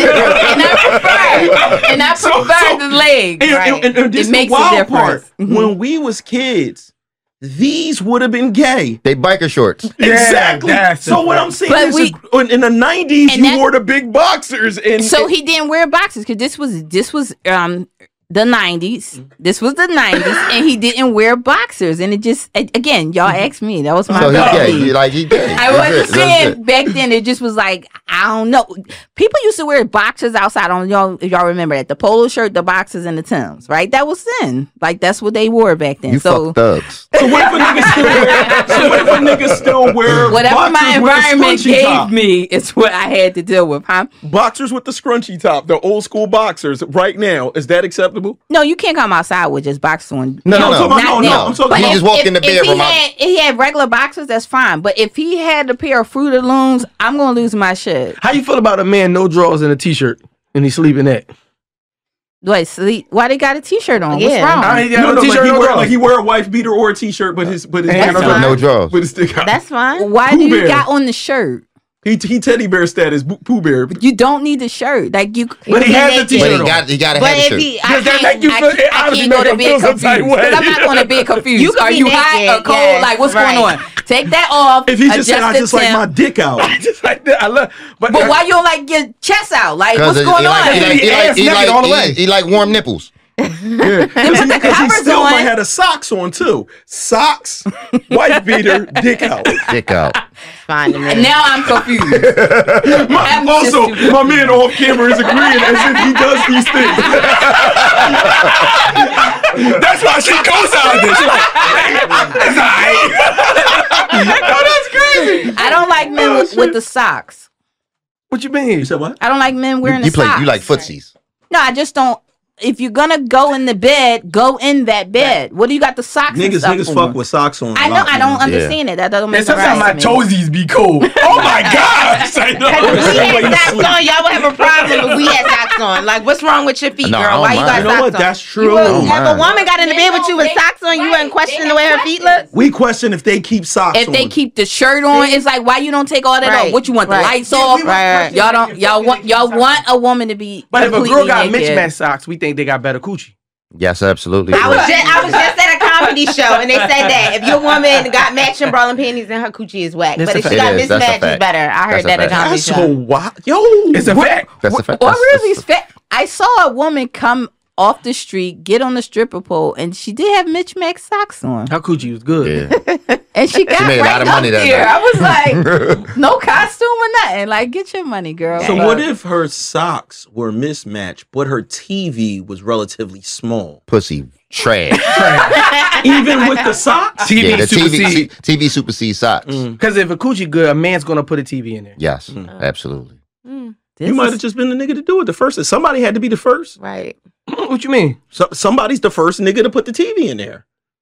[SPEAKER 5] I prefer the legs.
[SPEAKER 3] And this
[SPEAKER 5] It makes
[SPEAKER 3] the wild
[SPEAKER 5] a difference.
[SPEAKER 3] part. When we was kids, these would have been gay.
[SPEAKER 1] They biker shorts.
[SPEAKER 3] Exactly.
[SPEAKER 2] that's
[SPEAKER 3] So
[SPEAKER 2] the
[SPEAKER 3] what
[SPEAKER 2] fact.
[SPEAKER 3] I'm saying
[SPEAKER 5] But
[SPEAKER 3] is,
[SPEAKER 5] we-
[SPEAKER 3] in the 90s,
[SPEAKER 5] And
[SPEAKER 3] you
[SPEAKER 5] that-
[SPEAKER 3] wore the big boxers, and
[SPEAKER 5] So he didn't wear boxers because this was the 90s. This was the 90s, and he didn't wear boxers. And it just again, y'all asked me. That was my
[SPEAKER 1] So he
[SPEAKER 5] pet
[SPEAKER 1] gay.
[SPEAKER 5] peeve.
[SPEAKER 1] He gay.
[SPEAKER 5] I
[SPEAKER 1] That's
[SPEAKER 5] wasn't
[SPEAKER 1] it. That's
[SPEAKER 5] saying
[SPEAKER 1] it.
[SPEAKER 5] back then. It just was like I don't know. People used to wear boxers outside. On y'all, if y'all remember that, the polo shirt, the boxers, and the Timbs. Right, that was sin. Like that's what they wore back then.
[SPEAKER 1] You fuck thugs.
[SPEAKER 3] So what if a nigga still wear
[SPEAKER 5] whatever
[SPEAKER 3] boxers
[SPEAKER 5] my
[SPEAKER 3] with the
[SPEAKER 5] environment
[SPEAKER 3] scrunchy
[SPEAKER 5] gave
[SPEAKER 3] top?
[SPEAKER 5] me, it's what I had to deal with, huh?
[SPEAKER 3] Boxers with the scrunchy top, the old school boxers. Right now, is that acceptable?
[SPEAKER 5] No, you can't come outside with just boxers on.
[SPEAKER 1] No,
[SPEAKER 3] I'm
[SPEAKER 1] no,
[SPEAKER 3] talking about-
[SPEAKER 5] Not
[SPEAKER 3] no,
[SPEAKER 5] now.
[SPEAKER 3] I'm talking
[SPEAKER 5] But
[SPEAKER 1] He
[SPEAKER 3] about
[SPEAKER 1] just walked in the
[SPEAKER 5] if
[SPEAKER 1] bedroom.
[SPEAKER 5] he had regular boxers, that's fine. But if he had a pair of Fruit of the Looms, I'm gonna lose my shit.
[SPEAKER 2] How you feel about a man no drawers and a t-shirt and he's sleeping that?
[SPEAKER 5] Wait, sleep? Why they got a t-shirt on?
[SPEAKER 4] Yeah.
[SPEAKER 5] What's wrong?
[SPEAKER 2] I ain't got
[SPEAKER 3] No,
[SPEAKER 2] no t-shirt, no drawers.
[SPEAKER 3] like he wear a wife beater or a t-shirt, but his
[SPEAKER 2] And
[SPEAKER 1] No drawers.
[SPEAKER 3] with his stick out.
[SPEAKER 4] That's fine.
[SPEAKER 5] Why
[SPEAKER 3] Pooh
[SPEAKER 5] do you
[SPEAKER 3] Bear.
[SPEAKER 5] got on the shirt?
[SPEAKER 3] He teddy bear status, Pooh Bear.
[SPEAKER 5] You don't need the shirt. Like you.
[SPEAKER 2] But he has a
[SPEAKER 1] But
[SPEAKER 2] t-shirt on.
[SPEAKER 1] he got to
[SPEAKER 4] But
[SPEAKER 1] have a
[SPEAKER 4] if
[SPEAKER 1] shirt.
[SPEAKER 4] he,
[SPEAKER 2] Does that make you feel? It
[SPEAKER 5] I
[SPEAKER 2] obviously
[SPEAKER 5] can't go
[SPEAKER 2] make
[SPEAKER 5] to
[SPEAKER 2] him
[SPEAKER 5] bed
[SPEAKER 2] feel some
[SPEAKER 5] confused.
[SPEAKER 2] type of way.
[SPEAKER 5] Because I'm not going to bed confused.
[SPEAKER 4] You could
[SPEAKER 5] Are
[SPEAKER 4] be
[SPEAKER 5] you hot or
[SPEAKER 4] naked,
[SPEAKER 5] cold?
[SPEAKER 4] yes,
[SPEAKER 5] Like what's
[SPEAKER 4] right.
[SPEAKER 5] going on? Take that off.
[SPEAKER 3] If he just said, I
[SPEAKER 5] adjust
[SPEAKER 3] just
[SPEAKER 5] the
[SPEAKER 3] like my
[SPEAKER 5] temp.
[SPEAKER 3] dick out.
[SPEAKER 2] Just like that. I love.
[SPEAKER 5] But why you don't like your chest out? Like what's
[SPEAKER 1] Because
[SPEAKER 5] going on?
[SPEAKER 1] he like warm nipples.
[SPEAKER 3] Because he
[SPEAKER 5] covers
[SPEAKER 3] still
[SPEAKER 5] on.
[SPEAKER 3] might have the socks on too. Socks, wife beater, dick out.
[SPEAKER 1] Dick out.
[SPEAKER 4] Fine to me.
[SPEAKER 5] And now I'm confused. I'm
[SPEAKER 3] Also,
[SPEAKER 5] just-
[SPEAKER 3] my man off camera is agreeing as if he does these things.
[SPEAKER 2] That's why she co-signed this. She's like, it's all right. No, that's crazy.
[SPEAKER 5] I don't like men with the socks.
[SPEAKER 2] What you mean?
[SPEAKER 3] You said what?
[SPEAKER 5] I don't like men wearing
[SPEAKER 1] You
[SPEAKER 5] the socks.
[SPEAKER 1] like footsies.
[SPEAKER 5] No, I just don't. If you're gonna go in the bed, go in that bed. What do you got the socks? and stuff
[SPEAKER 3] Niggas
[SPEAKER 5] for?
[SPEAKER 3] fuck with socks on.
[SPEAKER 5] I know. I don't understand it. That doesn't make
[SPEAKER 2] And
[SPEAKER 5] sense.
[SPEAKER 2] sometimes my toesies be cool. Oh my gosh! I know.
[SPEAKER 4] If we had socks on, y'all would have a problem if we had socks on. Like, what's wrong with your feet,
[SPEAKER 1] No, I
[SPEAKER 4] girl?
[SPEAKER 1] don't
[SPEAKER 4] Why you
[SPEAKER 1] mind.
[SPEAKER 4] got
[SPEAKER 3] You know
[SPEAKER 4] socks
[SPEAKER 3] what?
[SPEAKER 4] on?
[SPEAKER 3] That's true.
[SPEAKER 4] You would
[SPEAKER 1] don't
[SPEAKER 4] have a
[SPEAKER 1] mind.
[SPEAKER 4] woman got in the bed with you with socks on, you wouldn't question the way her feet look?
[SPEAKER 3] We question if they keep socks
[SPEAKER 5] If
[SPEAKER 3] on.
[SPEAKER 5] they keep the shirt on, it's like why you don't take all that
[SPEAKER 4] Right,
[SPEAKER 5] off? What you want the
[SPEAKER 4] right.
[SPEAKER 5] lights off?
[SPEAKER 4] Right.
[SPEAKER 5] Y'all don't. Y'all want a woman to be.
[SPEAKER 2] But if a girl
[SPEAKER 5] completely
[SPEAKER 2] got
[SPEAKER 5] naked.
[SPEAKER 2] mismatched socks, we think they got better coochie.
[SPEAKER 1] Yes, absolutely.
[SPEAKER 4] I was just at a comedy show and they said that if your woman got matching bra and panties, then her coochie is whack.
[SPEAKER 2] That's
[SPEAKER 4] But
[SPEAKER 2] a
[SPEAKER 4] if she
[SPEAKER 2] fact.
[SPEAKER 4] got
[SPEAKER 1] It is. That's a
[SPEAKER 4] mismatched, it's
[SPEAKER 1] fact.
[SPEAKER 4] better. I heard
[SPEAKER 1] That's a
[SPEAKER 4] that at a
[SPEAKER 1] fact.
[SPEAKER 4] comedy
[SPEAKER 3] That's
[SPEAKER 4] show.
[SPEAKER 3] so wild. Yo.
[SPEAKER 2] It's a fact.
[SPEAKER 1] That's a fact.
[SPEAKER 5] Or
[SPEAKER 1] That's-
[SPEAKER 5] really, I saw a woman come off the street, get on the stripper pole, and she did have mismatched socks on,
[SPEAKER 2] Her coochie was good.
[SPEAKER 1] Yeah.
[SPEAKER 5] and she got
[SPEAKER 1] made a
[SPEAKER 5] right
[SPEAKER 1] lot of
[SPEAKER 5] up
[SPEAKER 1] money that
[SPEAKER 5] there.
[SPEAKER 1] night.
[SPEAKER 5] I was like, no costume or nothing. Like, get your money, girl.
[SPEAKER 3] So
[SPEAKER 5] But-
[SPEAKER 3] what if her socks were mismatched, but her TV was relatively small?
[SPEAKER 1] Pussy trash.
[SPEAKER 3] Even with the socks?
[SPEAKER 2] TV
[SPEAKER 1] Yeah, the
[SPEAKER 2] supersede.
[SPEAKER 1] TV supersedes socks.
[SPEAKER 2] Because if a coochie good, a man's gonna put a TV in there.
[SPEAKER 1] Yes, absolutely.
[SPEAKER 5] This
[SPEAKER 3] You might
[SPEAKER 5] is-
[SPEAKER 3] have just been the nigga to do it the first. Somebody had to be the first.
[SPEAKER 4] Right.
[SPEAKER 2] What you mean?
[SPEAKER 3] So somebody's the first nigga to put the TV in there.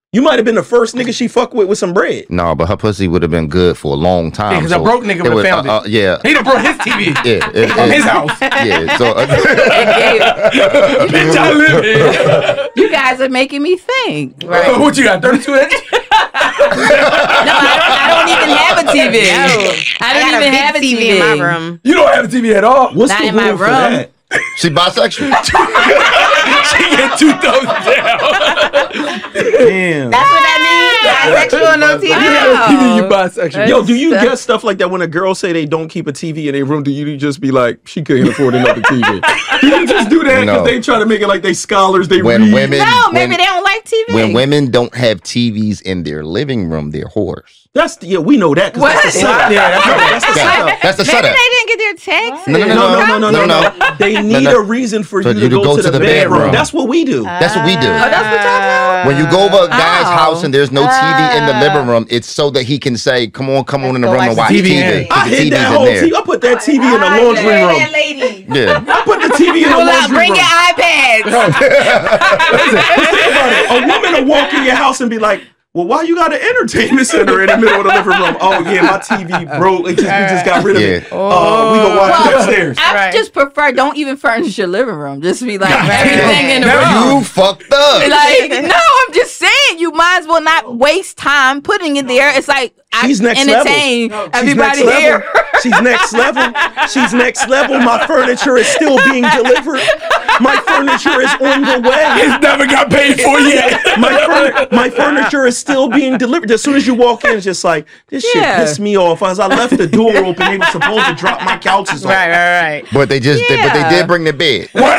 [SPEAKER 3] You might have been the first nigga she fucked with some bread.
[SPEAKER 1] No, but her pussy would have been good for a long time.
[SPEAKER 2] Yeah, because a broke nigga would have found it.
[SPEAKER 1] Yeah.
[SPEAKER 2] He done broke his TV.
[SPEAKER 1] Yeah.
[SPEAKER 2] From his house.
[SPEAKER 1] Yeah. So,
[SPEAKER 2] bitch, I live here.
[SPEAKER 5] You guys are making me think.
[SPEAKER 2] Right. What you got, 32 inch?
[SPEAKER 5] No, I don't even have a TV. No, I don't even have a TV
[SPEAKER 4] in my room.
[SPEAKER 2] You don't have a TV at all?
[SPEAKER 3] What's
[SPEAKER 5] Not
[SPEAKER 3] the
[SPEAKER 5] in my
[SPEAKER 3] rule for
[SPEAKER 5] room.
[SPEAKER 3] that?
[SPEAKER 1] she bisexual.
[SPEAKER 2] She get 2 thumbs down.
[SPEAKER 3] Damn.
[SPEAKER 4] That's what that means? Bisexual, no TV?
[SPEAKER 2] Wow. You bisexual.
[SPEAKER 3] Yo, do you get stuff like that when a girl say they don't keep a TV in their room? Do you just be like, she couldn't afford another TV? Do you just do that because
[SPEAKER 1] No.
[SPEAKER 3] they try to make it like they scholars? They
[SPEAKER 1] When
[SPEAKER 3] read?
[SPEAKER 1] women,
[SPEAKER 5] No, maybe they don't like TV.
[SPEAKER 1] when women don't have TVs in their living room, they're whores.
[SPEAKER 3] We know that. 'Cause that's the setup.
[SPEAKER 2] Yeah,
[SPEAKER 3] That's the setup.
[SPEAKER 1] That's the
[SPEAKER 5] Maybe
[SPEAKER 1] setup.
[SPEAKER 5] they didn't get their text.
[SPEAKER 1] No.
[SPEAKER 3] They need a reason for you to go to the bedroom. That's what we do.
[SPEAKER 1] That's what we do.
[SPEAKER 5] Oh, that's what y'all do?
[SPEAKER 1] When you go over a guy's
[SPEAKER 5] Oh.
[SPEAKER 1] house and there's no TV in the living room, it's so that he can say, "Come on in the
[SPEAKER 4] go
[SPEAKER 1] room and
[SPEAKER 4] watch
[SPEAKER 1] watch
[SPEAKER 2] the TV."
[SPEAKER 1] TV."
[SPEAKER 3] I
[SPEAKER 1] The
[SPEAKER 3] hid
[SPEAKER 1] TV's
[SPEAKER 3] that
[SPEAKER 1] in
[SPEAKER 3] whole
[SPEAKER 1] there.
[SPEAKER 3] TV. I put that TV in the laundry room.
[SPEAKER 4] lady.
[SPEAKER 1] Yeah.
[SPEAKER 3] I put the TV in the laundry
[SPEAKER 5] Bring
[SPEAKER 3] room.
[SPEAKER 5] your iPads.
[SPEAKER 3] Think about it. A woman will walk in your house and be like, well, why you got an entertainment center in the middle of the living room? Oh, yeah, my TV broke. We just got rid of it. We go watch it upstairs.
[SPEAKER 5] I just prefer don't even furnish your living room. Just be like everything in the room.
[SPEAKER 1] You fucked up.
[SPEAKER 5] Like, no, I'm just saying you might as well not waste time putting it there. It's like
[SPEAKER 3] She's
[SPEAKER 5] I
[SPEAKER 3] next
[SPEAKER 5] entertain
[SPEAKER 3] level.
[SPEAKER 5] everybody
[SPEAKER 3] She's next
[SPEAKER 5] here.
[SPEAKER 3] level. She's next level. She's next level. My furniture is still being delivered. My furniture is on the way.
[SPEAKER 2] It's never got paid for yet.
[SPEAKER 3] My furniture is still being delivered. As soon as you walk in, it's just like, this shit pissed me off. As I left the door open, they were supposed to drop my couches off.
[SPEAKER 4] Right.
[SPEAKER 1] But they just, but they did bring the bed.
[SPEAKER 5] And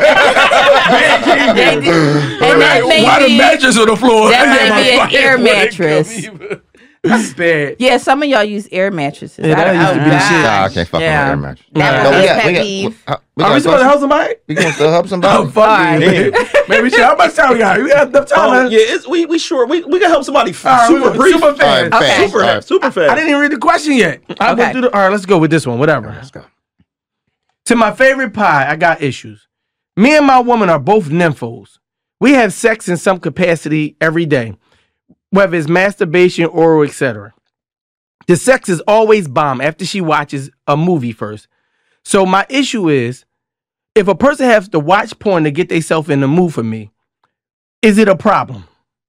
[SPEAKER 5] that
[SPEAKER 2] Why the
[SPEAKER 5] may
[SPEAKER 2] mattress on the floor?
[SPEAKER 5] that might be an air mattress.
[SPEAKER 2] That's bad.
[SPEAKER 5] Yeah, some of y'all use air mattresses.
[SPEAKER 2] Yeah, that used to be the shit.
[SPEAKER 1] Nah, I can't fuck
[SPEAKER 5] Yeah.
[SPEAKER 1] with air mattress.
[SPEAKER 4] That
[SPEAKER 1] No,
[SPEAKER 4] was
[SPEAKER 1] we
[SPEAKER 4] his
[SPEAKER 1] got-
[SPEAKER 4] pet
[SPEAKER 1] we got-
[SPEAKER 4] peeve.
[SPEAKER 1] we
[SPEAKER 2] Are
[SPEAKER 1] got
[SPEAKER 2] we supposed to
[SPEAKER 1] questions?
[SPEAKER 2] help somebody?
[SPEAKER 1] We gonna still help somebody?
[SPEAKER 2] Oh, fuck you. Maybe shit. How much time we got? We got enough time.
[SPEAKER 3] Oh,
[SPEAKER 2] man.
[SPEAKER 3] yeah, we sure. We can help somebody
[SPEAKER 2] All right,
[SPEAKER 3] super brief.
[SPEAKER 2] Super fast.
[SPEAKER 1] All right, fast.
[SPEAKER 3] Super,
[SPEAKER 1] All right.
[SPEAKER 3] super fast.
[SPEAKER 2] I didn't even read the question yet. I'll go
[SPEAKER 5] Okay.
[SPEAKER 2] through the. All right, let's go with this one. Whatever.
[SPEAKER 1] Let's go.
[SPEAKER 2] To my favorite pie, I got issues. Me and my woman are both nymphos. We have sex in some capacity every day, whether it's masturbation, oral, etc. The sex is always bomb after she watches a movie first. So my issue is, if a person has to watch porn to get themselves in the mood for me, is it a problem?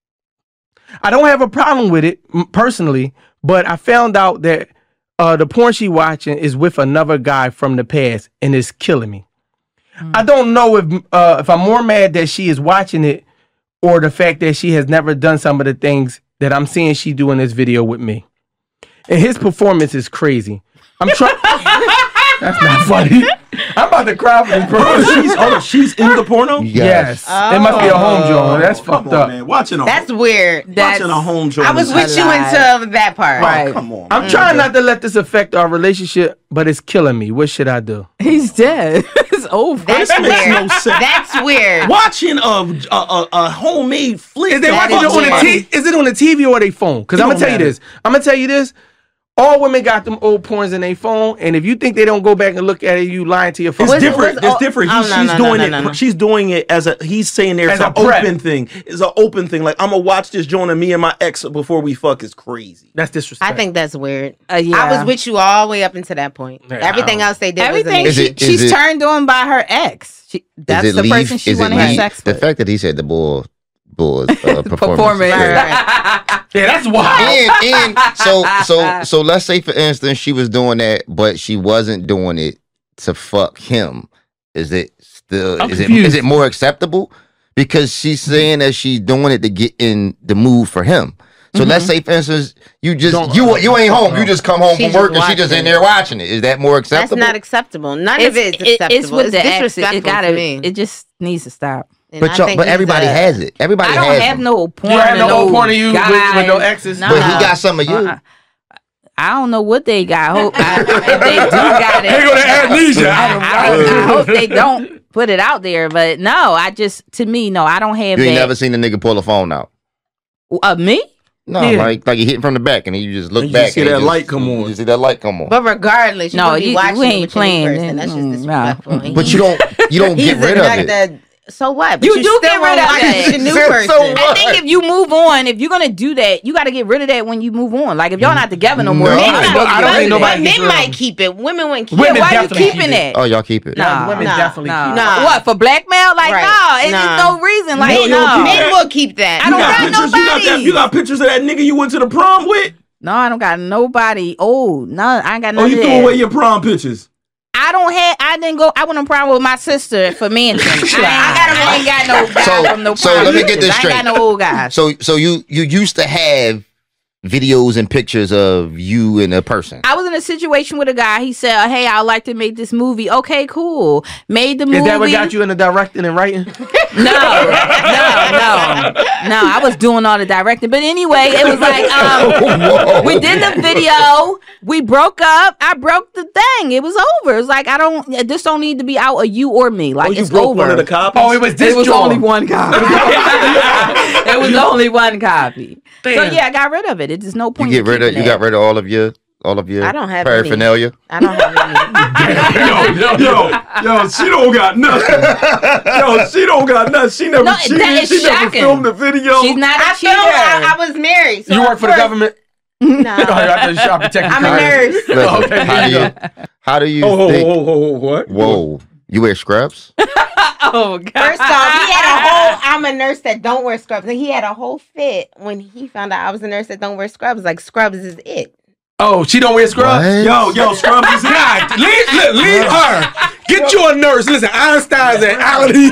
[SPEAKER 2] I don't have a problem with it personally, but I found out that the porn she watching is with another guy from the past, and it's killing me. I don't know if I'm more mad that she is watching it or the fact that she has never done some of the things that I'm seeing she do in this video with me. And his performance is crazy. I'm trying. That's not funny. I'm about to cry for this person.
[SPEAKER 3] She's in the porno?
[SPEAKER 2] Yes. It must be a home joint. That's
[SPEAKER 3] Come
[SPEAKER 2] fucked
[SPEAKER 3] on,
[SPEAKER 2] up.
[SPEAKER 3] man. Watching a
[SPEAKER 4] That's weird.
[SPEAKER 3] watching a home joint.
[SPEAKER 4] I was
[SPEAKER 3] is-
[SPEAKER 4] with you until that part.
[SPEAKER 5] Right.
[SPEAKER 3] Oh, come on.
[SPEAKER 2] I'm trying not to let this affect our relationship, but it's killing me. What should I do?
[SPEAKER 5] He's dead. It's over.
[SPEAKER 4] That's
[SPEAKER 3] This makes
[SPEAKER 4] weird.
[SPEAKER 3] no sense.
[SPEAKER 4] That's weird.
[SPEAKER 3] Watching a homemade flick.
[SPEAKER 2] Is they
[SPEAKER 4] That
[SPEAKER 2] watching it
[SPEAKER 4] is
[SPEAKER 2] on the
[SPEAKER 4] weird.
[SPEAKER 2] Is it on the TV or their phone? Because
[SPEAKER 3] It
[SPEAKER 2] I'm gonna
[SPEAKER 3] don't
[SPEAKER 2] tell you
[SPEAKER 3] matter.
[SPEAKER 2] this. I'm gonna tell you this. All women got them old porns in their phone, and if you think they don't go back and look at it, you lying to your phone.
[SPEAKER 3] It's
[SPEAKER 4] What's-
[SPEAKER 3] different.
[SPEAKER 4] what's-
[SPEAKER 3] It's different.
[SPEAKER 4] oh,
[SPEAKER 3] She's
[SPEAKER 4] no,
[SPEAKER 3] doing
[SPEAKER 4] no,
[SPEAKER 3] it.
[SPEAKER 4] no, no.
[SPEAKER 3] She's doing it as a. He's saying there's
[SPEAKER 2] As
[SPEAKER 3] an
[SPEAKER 2] a prep.
[SPEAKER 3] open thing. It's an open thing. Like I'm gonna watch this joint of me and my ex before we fuck is crazy.
[SPEAKER 2] That's disrespect.
[SPEAKER 4] I think that's weird.
[SPEAKER 5] Yeah.
[SPEAKER 4] I was with you all the way up until that point.
[SPEAKER 2] Yeah,
[SPEAKER 4] Everything
[SPEAKER 2] I
[SPEAKER 4] else they did
[SPEAKER 5] Everything
[SPEAKER 4] was
[SPEAKER 1] Is
[SPEAKER 4] amazing.
[SPEAKER 1] it-
[SPEAKER 5] she's
[SPEAKER 1] is it-
[SPEAKER 5] turned on by her ex. That's
[SPEAKER 1] Is it
[SPEAKER 5] the person she
[SPEAKER 1] is it
[SPEAKER 5] want to have
[SPEAKER 1] leave-
[SPEAKER 5] sex
[SPEAKER 1] The
[SPEAKER 5] with.
[SPEAKER 1] fact that he said the bull's performance.
[SPEAKER 5] Performance.
[SPEAKER 1] is crazy.
[SPEAKER 2] Yeah, that's wild.
[SPEAKER 1] And so let's say for instance she was doing that, but she wasn't doing it to fuck him. Is it still
[SPEAKER 2] I'm
[SPEAKER 1] is
[SPEAKER 2] confused.
[SPEAKER 1] it more acceptable? Because she's saying that she's doing it to get in the mood for him. So let's say for instance you just
[SPEAKER 2] Don't-
[SPEAKER 1] you ain't home, you just come home
[SPEAKER 4] She's
[SPEAKER 1] from work
[SPEAKER 4] just
[SPEAKER 1] and she just in
[SPEAKER 4] watching.
[SPEAKER 1] there watching it. Is that more
[SPEAKER 4] That's
[SPEAKER 1] acceptable?
[SPEAKER 4] not acceptable. None of it is acceptable.
[SPEAKER 5] It's with the ex.
[SPEAKER 4] disrespectful
[SPEAKER 5] It gotta.
[SPEAKER 4] to me.
[SPEAKER 5] It just needs to stop.
[SPEAKER 4] And
[SPEAKER 1] But
[SPEAKER 4] I
[SPEAKER 1] y'all,
[SPEAKER 4] think
[SPEAKER 1] but
[SPEAKER 4] he's
[SPEAKER 1] everybody
[SPEAKER 4] a-
[SPEAKER 1] has it. Everybody
[SPEAKER 5] I don't
[SPEAKER 1] has
[SPEAKER 5] have
[SPEAKER 1] them.
[SPEAKER 5] no porn.
[SPEAKER 2] You have no
[SPEAKER 5] and
[SPEAKER 2] old porn of you with
[SPEAKER 5] guy.
[SPEAKER 2] no exes?
[SPEAKER 5] No.
[SPEAKER 1] But he got some of you.
[SPEAKER 5] I don't know what they got. I hope if they do got it.
[SPEAKER 2] Here go the amnesia.
[SPEAKER 5] I hope they don't put it out there. But no, I just I don't have
[SPEAKER 1] You ain't
[SPEAKER 5] that.
[SPEAKER 1] never seen a nigga pull a phone out.
[SPEAKER 5] Me?
[SPEAKER 1] No,
[SPEAKER 2] Yeah.
[SPEAKER 1] like he hitting from the back and then you just look
[SPEAKER 3] You
[SPEAKER 1] back
[SPEAKER 3] just see
[SPEAKER 1] and
[SPEAKER 3] that
[SPEAKER 1] you
[SPEAKER 3] light come on.
[SPEAKER 1] You just see that light come on.
[SPEAKER 4] But regardless, you
[SPEAKER 5] No,
[SPEAKER 4] could be
[SPEAKER 5] you
[SPEAKER 4] watching
[SPEAKER 5] ain't
[SPEAKER 4] it with your new
[SPEAKER 5] playing
[SPEAKER 4] person.
[SPEAKER 5] it.
[SPEAKER 4] That's just
[SPEAKER 5] No.
[SPEAKER 4] disrespectful. And
[SPEAKER 1] But you don't
[SPEAKER 4] he's
[SPEAKER 1] get rid of
[SPEAKER 4] like
[SPEAKER 1] it.
[SPEAKER 4] the So what? But
[SPEAKER 5] you do get rid of that.
[SPEAKER 4] The new person.
[SPEAKER 1] So what?
[SPEAKER 5] I think if you move on, if you're gonna do that, you got to get rid of that when you move on. Like if y'all not together no more,
[SPEAKER 1] No.
[SPEAKER 2] I don't think nobody.
[SPEAKER 4] Men might keep it. Women wouldn't keep
[SPEAKER 2] Women
[SPEAKER 4] it.
[SPEAKER 5] Why are you
[SPEAKER 2] definitely
[SPEAKER 5] keeping
[SPEAKER 2] keep
[SPEAKER 5] it?
[SPEAKER 1] Oh, y'all keep it.
[SPEAKER 5] Nah.
[SPEAKER 2] Women definitely keep it.
[SPEAKER 4] Nah.
[SPEAKER 5] What for blackmail? Like
[SPEAKER 4] Right.
[SPEAKER 5] no, it's no reason. Like
[SPEAKER 3] No,
[SPEAKER 5] no,
[SPEAKER 3] men
[SPEAKER 4] Men will keep that.
[SPEAKER 5] I don't got
[SPEAKER 3] pictures. You got pictures of that nigga you went to the prom with.
[SPEAKER 5] no, I don't got nobody. Oh no, I ain't got none
[SPEAKER 3] Oh, you
[SPEAKER 5] of
[SPEAKER 3] threw
[SPEAKER 5] that.
[SPEAKER 3] away your prom pictures.
[SPEAKER 5] I didn't go. I went on prom with my sister for mansion. I ain't got no guy from no prom.
[SPEAKER 1] So let me get this
[SPEAKER 5] I
[SPEAKER 1] straight.
[SPEAKER 5] ain't got no old guys.
[SPEAKER 1] So you used to have videos and pictures of you and a person.
[SPEAKER 5] I was in a situation with a guy. He said, "Hey, I'd like to make this movie." Okay, cool. Made the movie.
[SPEAKER 2] Is that what got you into directing and writing?
[SPEAKER 5] No. I was doing all the directing, but anyway, it was like we did the video. We broke up. I broke the thing. It was over. It's like this don't need to be out of you or me. Like
[SPEAKER 3] Oh, you
[SPEAKER 5] it's
[SPEAKER 3] broke
[SPEAKER 5] over.
[SPEAKER 3] one of the copies.
[SPEAKER 2] Oh, it was this.
[SPEAKER 5] It was
[SPEAKER 2] joint.
[SPEAKER 5] only one copy. It was only one copy. So
[SPEAKER 2] Damn.
[SPEAKER 5] yeah, I got rid of it. It's no
[SPEAKER 1] You
[SPEAKER 5] point.
[SPEAKER 1] get rid of you got rid of all of your
[SPEAKER 4] I don't have
[SPEAKER 1] paraphernalia.
[SPEAKER 4] I don't have any.
[SPEAKER 3] Yo, she don't got nothing. Yo, she don't got nothing. She never
[SPEAKER 5] No,
[SPEAKER 3] cheated.
[SPEAKER 5] that is
[SPEAKER 3] She never
[SPEAKER 5] shocking.
[SPEAKER 3] filmed the video.
[SPEAKER 5] She's not a
[SPEAKER 4] I
[SPEAKER 5] cheater.
[SPEAKER 4] feel I was married. So
[SPEAKER 2] You work
[SPEAKER 4] of
[SPEAKER 2] for the
[SPEAKER 4] course-
[SPEAKER 2] government?
[SPEAKER 4] No.
[SPEAKER 2] I'm
[SPEAKER 4] I'm a nurse.
[SPEAKER 1] Listen,
[SPEAKER 2] Okay,
[SPEAKER 1] how do you
[SPEAKER 3] Oh,
[SPEAKER 1] think?
[SPEAKER 3] what?
[SPEAKER 1] Whoa, you wear scrubs?
[SPEAKER 5] Oh God!
[SPEAKER 4] First off, he had a whole. I'm a nurse that don't wear scrubs, and he had a whole fit when he found out I was a nurse that don't wear scrubs. Like scrubs is it.
[SPEAKER 2] Oh, she don't wear scrubs?
[SPEAKER 1] What?
[SPEAKER 3] Yo, Scrubs is
[SPEAKER 2] God, leave her. Get you a nurse. Listen, Einstein's at Aldi.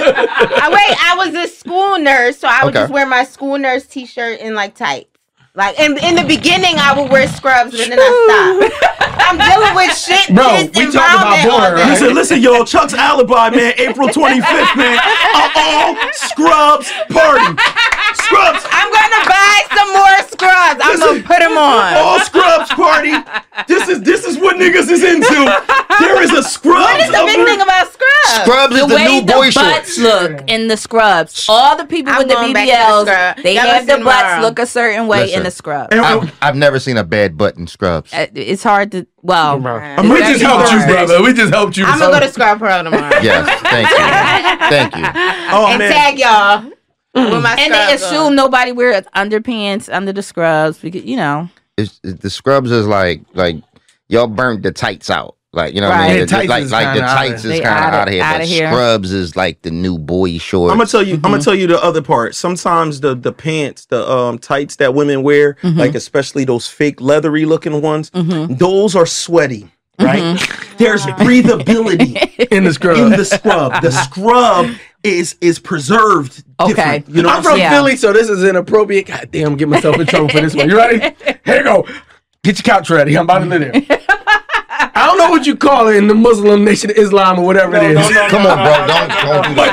[SPEAKER 4] I was a school nurse, so I would
[SPEAKER 1] Okay.
[SPEAKER 4] just wear my school nurse T-shirt and like tights. Like in the beginning, I would wear scrubs, but then I stopped. I'm dealing with shit.
[SPEAKER 2] Bro,
[SPEAKER 4] piss,
[SPEAKER 2] we
[SPEAKER 4] and
[SPEAKER 2] talking about
[SPEAKER 4] vomit all
[SPEAKER 2] born,
[SPEAKER 4] day.
[SPEAKER 2] right?
[SPEAKER 3] Listen, yo, Chuck's alibi, man. April 25th, man. All Scrubs party. Scrubs.
[SPEAKER 4] I'm gonna buy some more scrubs. I'm gonna put them on.
[SPEAKER 3] All Scrubs party. This is what niggas is into. There is a Scrubs.
[SPEAKER 4] What is the big thing about scrubs?
[SPEAKER 1] Scrubs is
[SPEAKER 5] The
[SPEAKER 1] the
[SPEAKER 5] way
[SPEAKER 1] new
[SPEAKER 5] the
[SPEAKER 1] boy
[SPEAKER 5] butts
[SPEAKER 1] shorts.
[SPEAKER 5] look in the scrubs. All the people
[SPEAKER 4] I'm
[SPEAKER 5] with the
[SPEAKER 4] going back to the
[SPEAKER 5] BBLs,
[SPEAKER 4] scrub.
[SPEAKER 5] they
[SPEAKER 4] Y'all
[SPEAKER 5] have the
[SPEAKER 4] listen
[SPEAKER 5] butts
[SPEAKER 4] tomorrow.
[SPEAKER 5] look a certain way
[SPEAKER 1] Listen.
[SPEAKER 5] in the scrubs.
[SPEAKER 1] I've never seen a bad butt in scrubs.
[SPEAKER 5] It's hard to. Well,
[SPEAKER 2] We
[SPEAKER 5] it's
[SPEAKER 2] just
[SPEAKER 5] very
[SPEAKER 2] helped you,
[SPEAKER 5] hard.
[SPEAKER 2] brother. We just helped you.
[SPEAKER 4] I'm gonna go to Scrub Pro tomorrow
[SPEAKER 1] Yes, thank you.
[SPEAKER 3] Oh,
[SPEAKER 4] and
[SPEAKER 3] man.
[SPEAKER 4] tag y'all with my
[SPEAKER 5] And they
[SPEAKER 4] scrubs
[SPEAKER 5] assume
[SPEAKER 4] on.
[SPEAKER 5] nobody wears underpants under the scrubs because
[SPEAKER 1] The scrubs is like y'all burnt the tights out. Like, you know what I
[SPEAKER 5] Right.
[SPEAKER 1] mean?
[SPEAKER 2] Yeah, tights
[SPEAKER 1] Like
[SPEAKER 2] is
[SPEAKER 1] the
[SPEAKER 2] kinda
[SPEAKER 1] tights is
[SPEAKER 5] They
[SPEAKER 1] kind of
[SPEAKER 5] outta-
[SPEAKER 1] out of here.
[SPEAKER 5] outta
[SPEAKER 1] But
[SPEAKER 5] here.
[SPEAKER 1] scrubs is like the new boy shorts.
[SPEAKER 3] I'm gonna tell you. I'm gonna tell you the other part. Sometimes the pants, the tights that women wear, like especially those fake leathery looking ones, those are sweaty. Right? There's breathability
[SPEAKER 2] in the scrub.
[SPEAKER 3] in the scrub. The scrub is preserved.
[SPEAKER 5] Okay.
[SPEAKER 3] Different. You know
[SPEAKER 2] I'm
[SPEAKER 3] what
[SPEAKER 2] from
[SPEAKER 3] I'm saying?
[SPEAKER 2] Philly, so this is inappropriate. God damn, I'm getting myself in trouble for this one. You ready? Here you go. Get your couch ready. I'm about to live there. I don't know what you call it in the Muslim Nation of Islam or whatever it is.
[SPEAKER 1] Come on, bro. Don't do
[SPEAKER 2] But
[SPEAKER 1] that.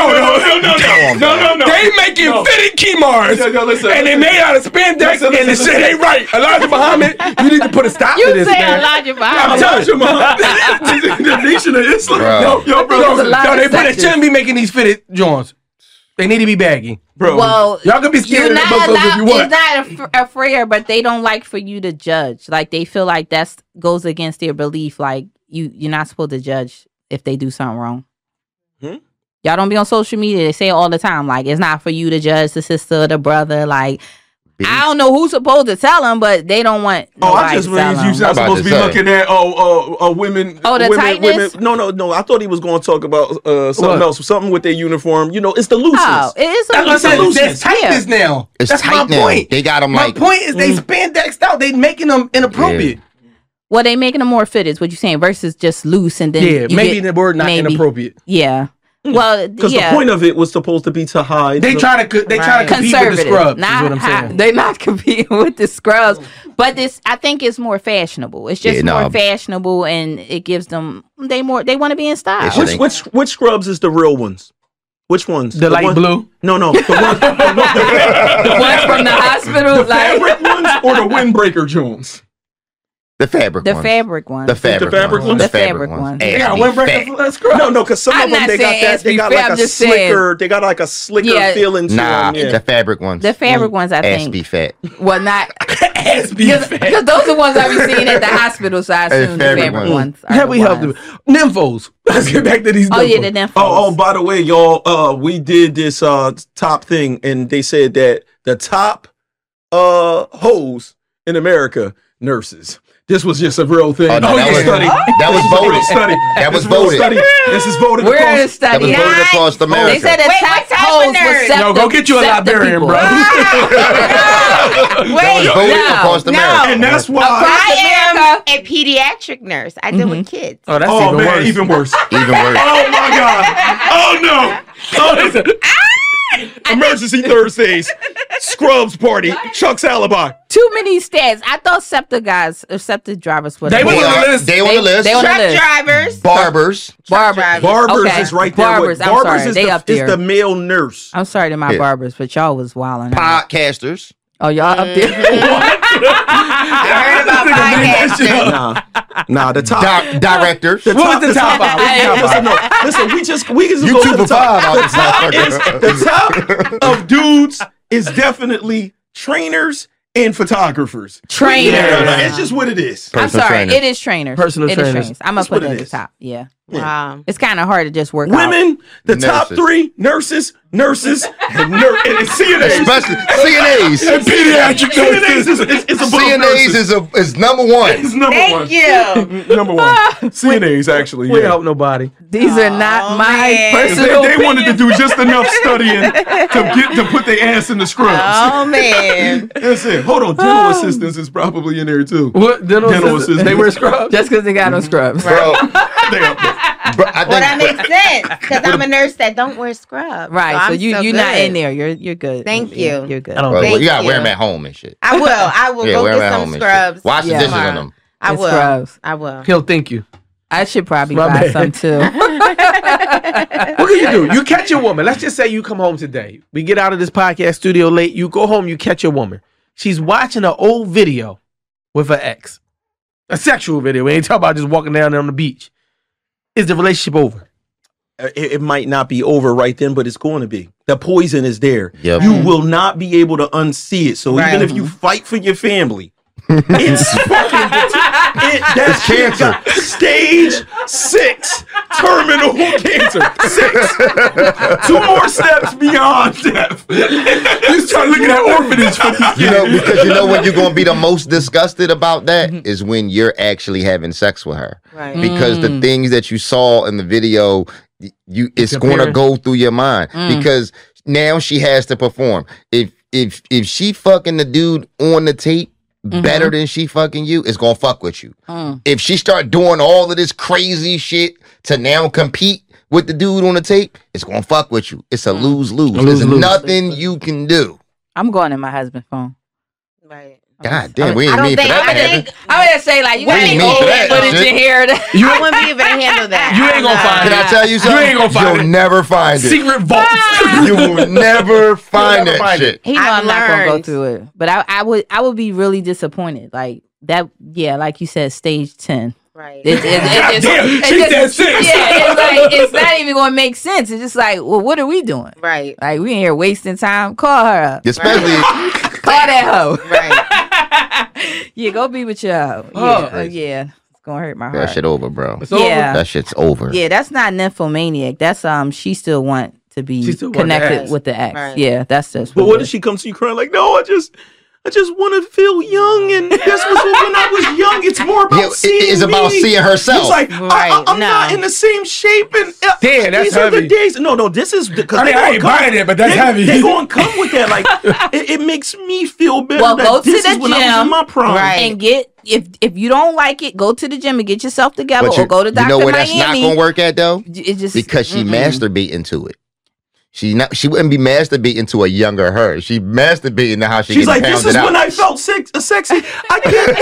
[SPEAKER 2] they making fitted Kimars,
[SPEAKER 3] listen.
[SPEAKER 2] and they made out of spandex, and the shit ain't right. Elijah Muhammad, you need to put a stop to
[SPEAKER 5] you
[SPEAKER 2] this,
[SPEAKER 5] say
[SPEAKER 2] man.
[SPEAKER 5] Elijah
[SPEAKER 2] I'm
[SPEAKER 5] Muhammad.
[SPEAKER 2] telling you, man.
[SPEAKER 3] The Nation of Islam.
[SPEAKER 1] Bro.
[SPEAKER 3] Yo, bro.
[SPEAKER 5] There's a lot of
[SPEAKER 2] They
[SPEAKER 5] sectors.
[SPEAKER 2] shouldn't be making these fitted joints. They need to be baggy.
[SPEAKER 3] Bro.
[SPEAKER 5] Well,
[SPEAKER 2] Y'all can be scared
[SPEAKER 5] you're
[SPEAKER 2] of the
[SPEAKER 5] not
[SPEAKER 2] Muslims if you
[SPEAKER 5] allowed.
[SPEAKER 2] want.
[SPEAKER 5] It's not a prayer, but they don't like for you to judge. Like they feel like that's goes against their belief. Like you're not supposed to judge if they do something wrong. Y'all don't be on social media. They say it all the time. Like it's not for you to judge the sister or the brother. Like I don't know who's supposed to tell them, but they don't want.
[SPEAKER 3] I just
[SPEAKER 5] to tell
[SPEAKER 3] mean you
[SPEAKER 5] them.
[SPEAKER 3] not
[SPEAKER 1] I'm about
[SPEAKER 3] supposed to
[SPEAKER 1] to
[SPEAKER 3] be
[SPEAKER 1] say.
[SPEAKER 3] looking at women.
[SPEAKER 5] Oh, the
[SPEAKER 3] women,
[SPEAKER 5] tightness?
[SPEAKER 3] No. I thought he was going to talk about something
[SPEAKER 2] What?
[SPEAKER 3] else, something with their uniform. You know, it's the looseness.
[SPEAKER 5] Oh, it is.
[SPEAKER 2] That's what I said. There's tightness
[SPEAKER 5] Yeah.
[SPEAKER 2] now.
[SPEAKER 1] It's
[SPEAKER 2] That's
[SPEAKER 1] tight
[SPEAKER 2] my
[SPEAKER 1] now.
[SPEAKER 2] point.
[SPEAKER 1] They got them
[SPEAKER 2] My
[SPEAKER 1] like
[SPEAKER 2] point is they spandexed out. They making them inappropriate.
[SPEAKER 5] Well, they making them more fit. Is what you're saying versus just loose and then
[SPEAKER 2] Yeah,
[SPEAKER 5] you
[SPEAKER 2] maybe
[SPEAKER 5] get-
[SPEAKER 2] the word not
[SPEAKER 5] maybe.
[SPEAKER 2] inappropriate.
[SPEAKER 5] Yeah. Well,
[SPEAKER 3] Because
[SPEAKER 5] yeah.
[SPEAKER 3] the point of it was supposed to be to hide.
[SPEAKER 2] They try to compete with the
[SPEAKER 5] Conservative,
[SPEAKER 2] scrubs. Is
[SPEAKER 5] not
[SPEAKER 2] what I'm
[SPEAKER 5] high-
[SPEAKER 2] saying.
[SPEAKER 5] They're not competing with the scrubs, but this I think it's more fashionable. It's just
[SPEAKER 1] Yeah,
[SPEAKER 5] more
[SPEAKER 1] no.
[SPEAKER 5] fashionable, and it gives them they want to be in style.
[SPEAKER 1] It should-
[SPEAKER 3] Which scrubs is the real ones? Which ones?
[SPEAKER 2] The light
[SPEAKER 3] one-
[SPEAKER 2] blue.
[SPEAKER 3] No, the ones,
[SPEAKER 5] The ones from the hospital,
[SPEAKER 3] the
[SPEAKER 5] like
[SPEAKER 3] fabric ones or the windbreaker Jones?
[SPEAKER 1] The fabric ones.
[SPEAKER 5] The fabric ones.
[SPEAKER 1] The fabric ones.
[SPEAKER 5] The fabric ones.
[SPEAKER 2] Yeah, windbreaker scrub.
[SPEAKER 3] No, because some of them they got that. They got like a slicker. They got like a slicker feeling to them.
[SPEAKER 1] The fabric ones.
[SPEAKER 5] The fabric ones, I think.
[SPEAKER 1] Ass be fat.
[SPEAKER 5] Well, not
[SPEAKER 2] Ass be fat.
[SPEAKER 5] because those are the ones I be seeing at the hospital. So I assume the fabric ones.
[SPEAKER 2] How we help them? Nymphos. Let's get back to these.
[SPEAKER 5] Oh yeah, the nymphos.
[SPEAKER 3] Oh, by the way, y'all, we did this top thing, and they said that the top hoes in America, nurses. This was just a real thing.
[SPEAKER 1] Oh, no, that was
[SPEAKER 3] study.
[SPEAKER 1] That was voted.
[SPEAKER 3] Study.
[SPEAKER 1] That was voted.
[SPEAKER 3] This is voted.
[SPEAKER 5] We're in a
[SPEAKER 3] across.
[SPEAKER 1] That
[SPEAKER 5] study.
[SPEAKER 1] was voted across America.
[SPEAKER 5] They said the
[SPEAKER 4] Wait,
[SPEAKER 5] top
[SPEAKER 4] what type of
[SPEAKER 5] hoes
[SPEAKER 4] nurse?
[SPEAKER 5] were
[SPEAKER 2] No, go get you a librarian, bro.
[SPEAKER 1] That was voted across America.
[SPEAKER 3] And that's why.
[SPEAKER 4] I am a pediatric nurse. I deal with kids.
[SPEAKER 2] Oh, that's
[SPEAKER 3] Oh
[SPEAKER 2] even
[SPEAKER 3] man,
[SPEAKER 2] worse.
[SPEAKER 3] even worse.
[SPEAKER 1] Even worse.
[SPEAKER 3] Oh my God. Oh no. Oh, Emergency Thursdays. Scrubs party. Chuck's alibi.
[SPEAKER 5] Too many stats. I thought SEPTA drivers were.
[SPEAKER 2] They were on the list.
[SPEAKER 1] They on the list.
[SPEAKER 5] They on the
[SPEAKER 4] Truck
[SPEAKER 5] list.
[SPEAKER 4] drivers.
[SPEAKER 1] Barbers.
[SPEAKER 3] Barbers
[SPEAKER 5] Okay.
[SPEAKER 3] is right there.
[SPEAKER 5] Barbers, I'm
[SPEAKER 3] Barbers
[SPEAKER 5] sorry.
[SPEAKER 3] is,
[SPEAKER 5] They
[SPEAKER 3] the,
[SPEAKER 5] up
[SPEAKER 3] is
[SPEAKER 5] there.
[SPEAKER 3] the male nurse.
[SPEAKER 5] I'm sorry to my
[SPEAKER 1] Yeah.
[SPEAKER 5] barbers, but y'all was wilding.
[SPEAKER 1] Podcasters.
[SPEAKER 5] Oh, y'all up there?
[SPEAKER 4] I heard about podcasting.
[SPEAKER 3] Nah, the top.
[SPEAKER 1] Directors.
[SPEAKER 2] What was the top
[SPEAKER 3] five?
[SPEAKER 2] five?
[SPEAKER 3] Listen, we just
[SPEAKER 1] You
[SPEAKER 3] go
[SPEAKER 1] two
[SPEAKER 3] to the
[SPEAKER 1] for
[SPEAKER 3] top.
[SPEAKER 1] five out this motherfucker.
[SPEAKER 3] The top of dudes is definitely trainers and photographers.
[SPEAKER 5] Trainers.
[SPEAKER 3] Yeah, it's just what it is.
[SPEAKER 5] I'm
[SPEAKER 1] Personal
[SPEAKER 5] sorry.
[SPEAKER 1] trainer.
[SPEAKER 5] It is trainers.
[SPEAKER 2] Personal
[SPEAKER 5] It is
[SPEAKER 2] trainers.
[SPEAKER 5] I'm going
[SPEAKER 3] That's
[SPEAKER 5] to put
[SPEAKER 3] what
[SPEAKER 5] it
[SPEAKER 3] it
[SPEAKER 5] at the
[SPEAKER 3] is.
[SPEAKER 5] top. Yeah.
[SPEAKER 4] Wow.
[SPEAKER 5] It's kind of hard to just work out.
[SPEAKER 3] Women, the top
[SPEAKER 1] Nurses.
[SPEAKER 3] three, nurses, and and CNAs.
[SPEAKER 1] Especially CNAs.
[SPEAKER 3] And pediatric CNAs is above
[SPEAKER 1] CNAs
[SPEAKER 3] nurses.
[SPEAKER 1] is number one.
[SPEAKER 3] It's number one.
[SPEAKER 4] Thank you.
[SPEAKER 3] Number one. CNAs, actually.
[SPEAKER 2] We
[SPEAKER 3] Yeah.
[SPEAKER 2] help nobody.
[SPEAKER 5] These are not my
[SPEAKER 4] man.
[SPEAKER 5] personal
[SPEAKER 3] They wanted to
[SPEAKER 5] opinions.
[SPEAKER 3] do just enough studying to put their ass in the scrubs.
[SPEAKER 4] Oh man.
[SPEAKER 3] That's it. Hold on. Dental assistants is probably in there too.
[SPEAKER 2] What dental
[SPEAKER 3] Dental
[SPEAKER 2] assistants?
[SPEAKER 3] assistants.
[SPEAKER 2] They wear scrubs.
[SPEAKER 5] Just because they got on scrubs.
[SPEAKER 1] Bro,
[SPEAKER 3] They up there.
[SPEAKER 1] bro, I
[SPEAKER 4] Well, that
[SPEAKER 1] think
[SPEAKER 4] makes sense because I'm a nurse that don't wear scrubs.
[SPEAKER 5] Right. So
[SPEAKER 4] I'm
[SPEAKER 5] you're not
[SPEAKER 4] good.
[SPEAKER 5] in there. You're good.
[SPEAKER 4] Thank
[SPEAKER 5] Yeah,
[SPEAKER 4] you.
[SPEAKER 5] You're good.
[SPEAKER 2] I don't
[SPEAKER 1] well,
[SPEAKER 4] Thank
[SPEAKER 1] you gotta wear
[SPEAKER 4] you.
[SPEAKER 1] them at home and shit.
[SPEAKER 4] I will. I will
[SPEAKER 1] Yeah,
[SPEAKER 4] go
[SPEAKER 1] wear them
[SPEAKER 4] get
[SPEAKER 1] at
[SPEAKER 4] some
[SPEAKER 1] home and
[SPEAKER 4] scrubs.
[SPEAKER 1] shit. Wash the
[SPEAKER 5] Yeah.
[SPEAKER 1] dishes
[SPEAKER 4] tomorrow.
[SPEAKER 1] on them.
[SPEAKER 4] I
[SPEAKER 5] And
[SPEAKER 4] will.
[SPEAKER 5] scrubs.
[SPEAKER 4] I will.
[SPEAKER 2] He'll thank you.
[SPEAKER 5] I should probably
[SPEAKER 2] My
[SPEAKER 5] buy
[SPEAKER 2] bad.
[SPEAKER 5] some too.
[SPEAKER 2] What can you do? You catch a woman. Let's just say you come home today. We get out of this podcast studio late. You go home. You catch a woman. She's watching an old video with her ex. A sexual video. We ain't talking about just walking down there on the beach. Is the relationship over?
[SPEAKER 3] It might not be over right then, but it's going to be. The poison is there.
[SPEAKER 1] Yep.
[SPEAKER 3] You will not be able to unsee it. So
[SPEAKER 4] Right.
[SPEAKER 3] even if you fight for your family, it's fucking that's
[SPEAKER 1] cancer.
[SPEAKER 3] Stage 6 terminal cancer. 6. 2 more steps beyond death. You start looking at orphanage for these
[SPEAKER 1] You know, because you know when you're gonna be the most disgusted about that is when you're actually having sex with her.
[SPEAKER 4] Right.
[SPEAKER 1] Because the things that you saw in the video, it's going to
[SPEAKER 2] Comparing.
[SPEAKER 1] go through your mind because now she has to perform. If she fucking the dude on the tape better than she fucking you, it's gonna fuck with you. If she start doing all of this crazy shit to now compete with the dude on the tape, it's gonna fuck with you. It's a lose-lose. There's
[SPEAKER 2] lose-lose.
[SPEAKER 1] nothing you can do.
[SPEAKER 5] I'm going in my husband's phone.
[SPEAKER 4] Right.
[SPEAKER 1] God damn, we
[SPEAKER 4] I
[SPEAKER 1] ain't
[SPEAKER 4] don't
[SPEAKER 1] mean for
[SPEAKER 4] think-
[SPEAKER 1] that
[SPEAKER 4] I
[SPEAKER 1] to happen.
[SPEAKER 4] think-
[SPEAKER 5] I'm gonna say like you
[SPEAKER 4] Wait,
[SPEAKER 5] ain't
[SPEAKER 1] me for
[SPEAKER 5] old
[SPEAKER 1] that
[SPEAKER 5] footage
[SPEAKER 1] shit.
[SPEAKER 5] in here.
[SPEAKER 4] I wouldn't be able to handle that.
[SPEAKER 2] You ain't gonna find
[SPEAKER 1] Can I tell you something?
[SPEAKER 2] ain't gonna find
[SPEAKER 1] You'll
[SPEAKER 2] it.
[SPEAKER 1] never find it.
[SPEAKER 2] Secret vaults.
[SPEAKER 1] You will never find
[SPEAKER 2] never
[SPEAKER 1] that
[SPEAKER 2] find
[SPEAKER 1] shit.
[SPEAKER 5] He know
[SPEAKER 4] I've
[SPEAKER 5] I'm not gonna go
[SPEAKER 4] learned.
[SPEAKER 5] through it, but I would be really disappointed. Like that, yeah, like you said, stage 10.
[SPEAKER 4] Right.
[SPEAKER 5] It's
[SPEAKER 2] Damn, she said 6.
[SPEAKER 5] Yeah, it's like it's not even gonna make sense. It's just like, well, what are we doing?
[SPEAKER 4] Right.
[SPEAKER 5] Like we in here wasting time. Call her up.
[SPEAKER 1] Especially,
[SPEAKER 5] Call that hoe.
[SPEAKER 4] Right.
[SPEAKER 5] Yeah, go be with your hoe.
[SPEAKER 2] Oh.
[SPEAKER 5] Yeah, it's gonna hurt my
[SPEAKER 1] that
[SPEAKER 5] heart.
[SPEAKER 1] shit over, bro.
[SPEAKER 2] It's over.
[SPEAKER 5] Yeah.
[SPEAKER 1] That shit's over.
[SPEAKER 5] Yeah, that's not nymphomaniac. That's she still want to
[SPEAKER 2] She
[SPEAKER 5] be
[SPEAKER 2] still want the
[SPEAKER 5] connected
[SPEAKER 2] ex.
[SPEAKER 5] with the ex.
[SPEAKER 4] Right.
[SPEAKER 5] Yeah, that's just.
[SPEAKER 3] But what if she comes to you crying like, no, I just want to feel young, and that's what when I was young. It's more about
[SPEAKER 1] Yeah,
[SPEAKER 3] seeing
[SPEAKER 1] it's about
[SPEAKER 3] me.
[SPEAKER 1] seeing herself.
[SPEAKER 3] It's like
[SPEAKER 4] Right,
[SPEAKER 3] I'm
[SPEAKER 4] no.
[SPEAKER 3] not in the same shape, and
[SPEAKER 2] Damn, that's
[SPEAKER 3] these are
[SPEAKER 2] heavy.
[SPEAKER 3] the days. No, this is because
[SPEAKER 2] I mean, I ain't buying it, but that's heavy.
[SPEAKER 3] They gonna come with that. Like it makes me feel better.
[SPEAKER 5] Well,
[SPEAKER 3] that
[SPEAKER 5] go to
[SPEAKER 3] this
[SPEAKER 5] the
[SPEAKER 3] is when I was
[SPEAKER 5] gym.
[SPEAKER 3] in my prime.
[SPEAKER 4] Right.
[SPEAKER 5] and get if you don't like it, go to the gym and get yourself together,
[SPEAKER 1] But
[SPEAKER 5] or go to Dr.
[SPEAKER 1] you know where that's not
[SPEAKER 5] Miami.
[SPEAKER 1] gonna work at though?
[SPEAKER 5] It just
[SPEAKER 1] Because she masturbating to it. She wouldn't be masturbating to a younger her. She masturbating to how she
[SPEAKER 3] She's
[SPEAKER 1] gets
[SPEAKER 3] like, this
[SPEAKER 1] pounded
[SPEAKER 3] is
[SPEAKER 1] out.
[SPEAKER 3] when I felt sexy. I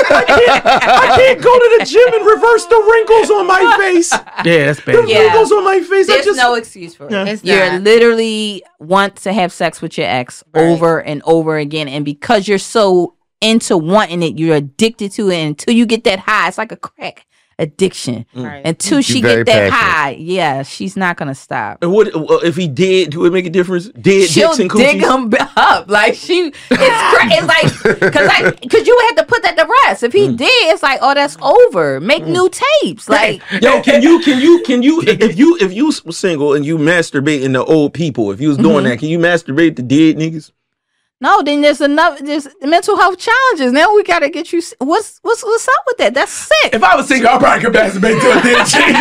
[SPEAKER 3] can't go to the gym and reverse the wrinkles on my face.
[SPEAKER 2] Yeah, that's bad.
[SPEAKER 3] The
[SPEAKER 5] Yeah.
[SPEAKER 3] wrinkles on my face.
[SPEAKER 5] There's no excuse for it.
[SPEAKER 3] Yeah.
[SPEAKER 4] It's
[SPEAKER 5] You're
[SPEAKER 4] not.
[SPEAKER 5] literally want to have sex with your ex
[SPEAKER 4] Right.
[SPEAKER 5] over and over again, and because you're so into wanting it. You're addicted to it until you get that high. It's like a crack addiction.
[SPEAKER 4] Right.
[SPEAKER 5] Until she get that high, yeah, she's not gonna stop.
[SPEAKER 3] And what if he did? Do it make a difference?
[SPEAKER 5] She'll dig him up. Like it's like because you have to put that to rest. If he did, it's like, oh, that's over. Make new tapes. Like,
[SPEAKER 3] yo, can you if you was single and you masturbating to old people, if you was doing that, can you masturbate to dead niggas?
[SPEAKER 5] No, then there's mental health challenges. Now we gotta get you. What's up with that? That's sick.
[SPEAKER 2] If I was single, I probably could masturbate to a dead chick.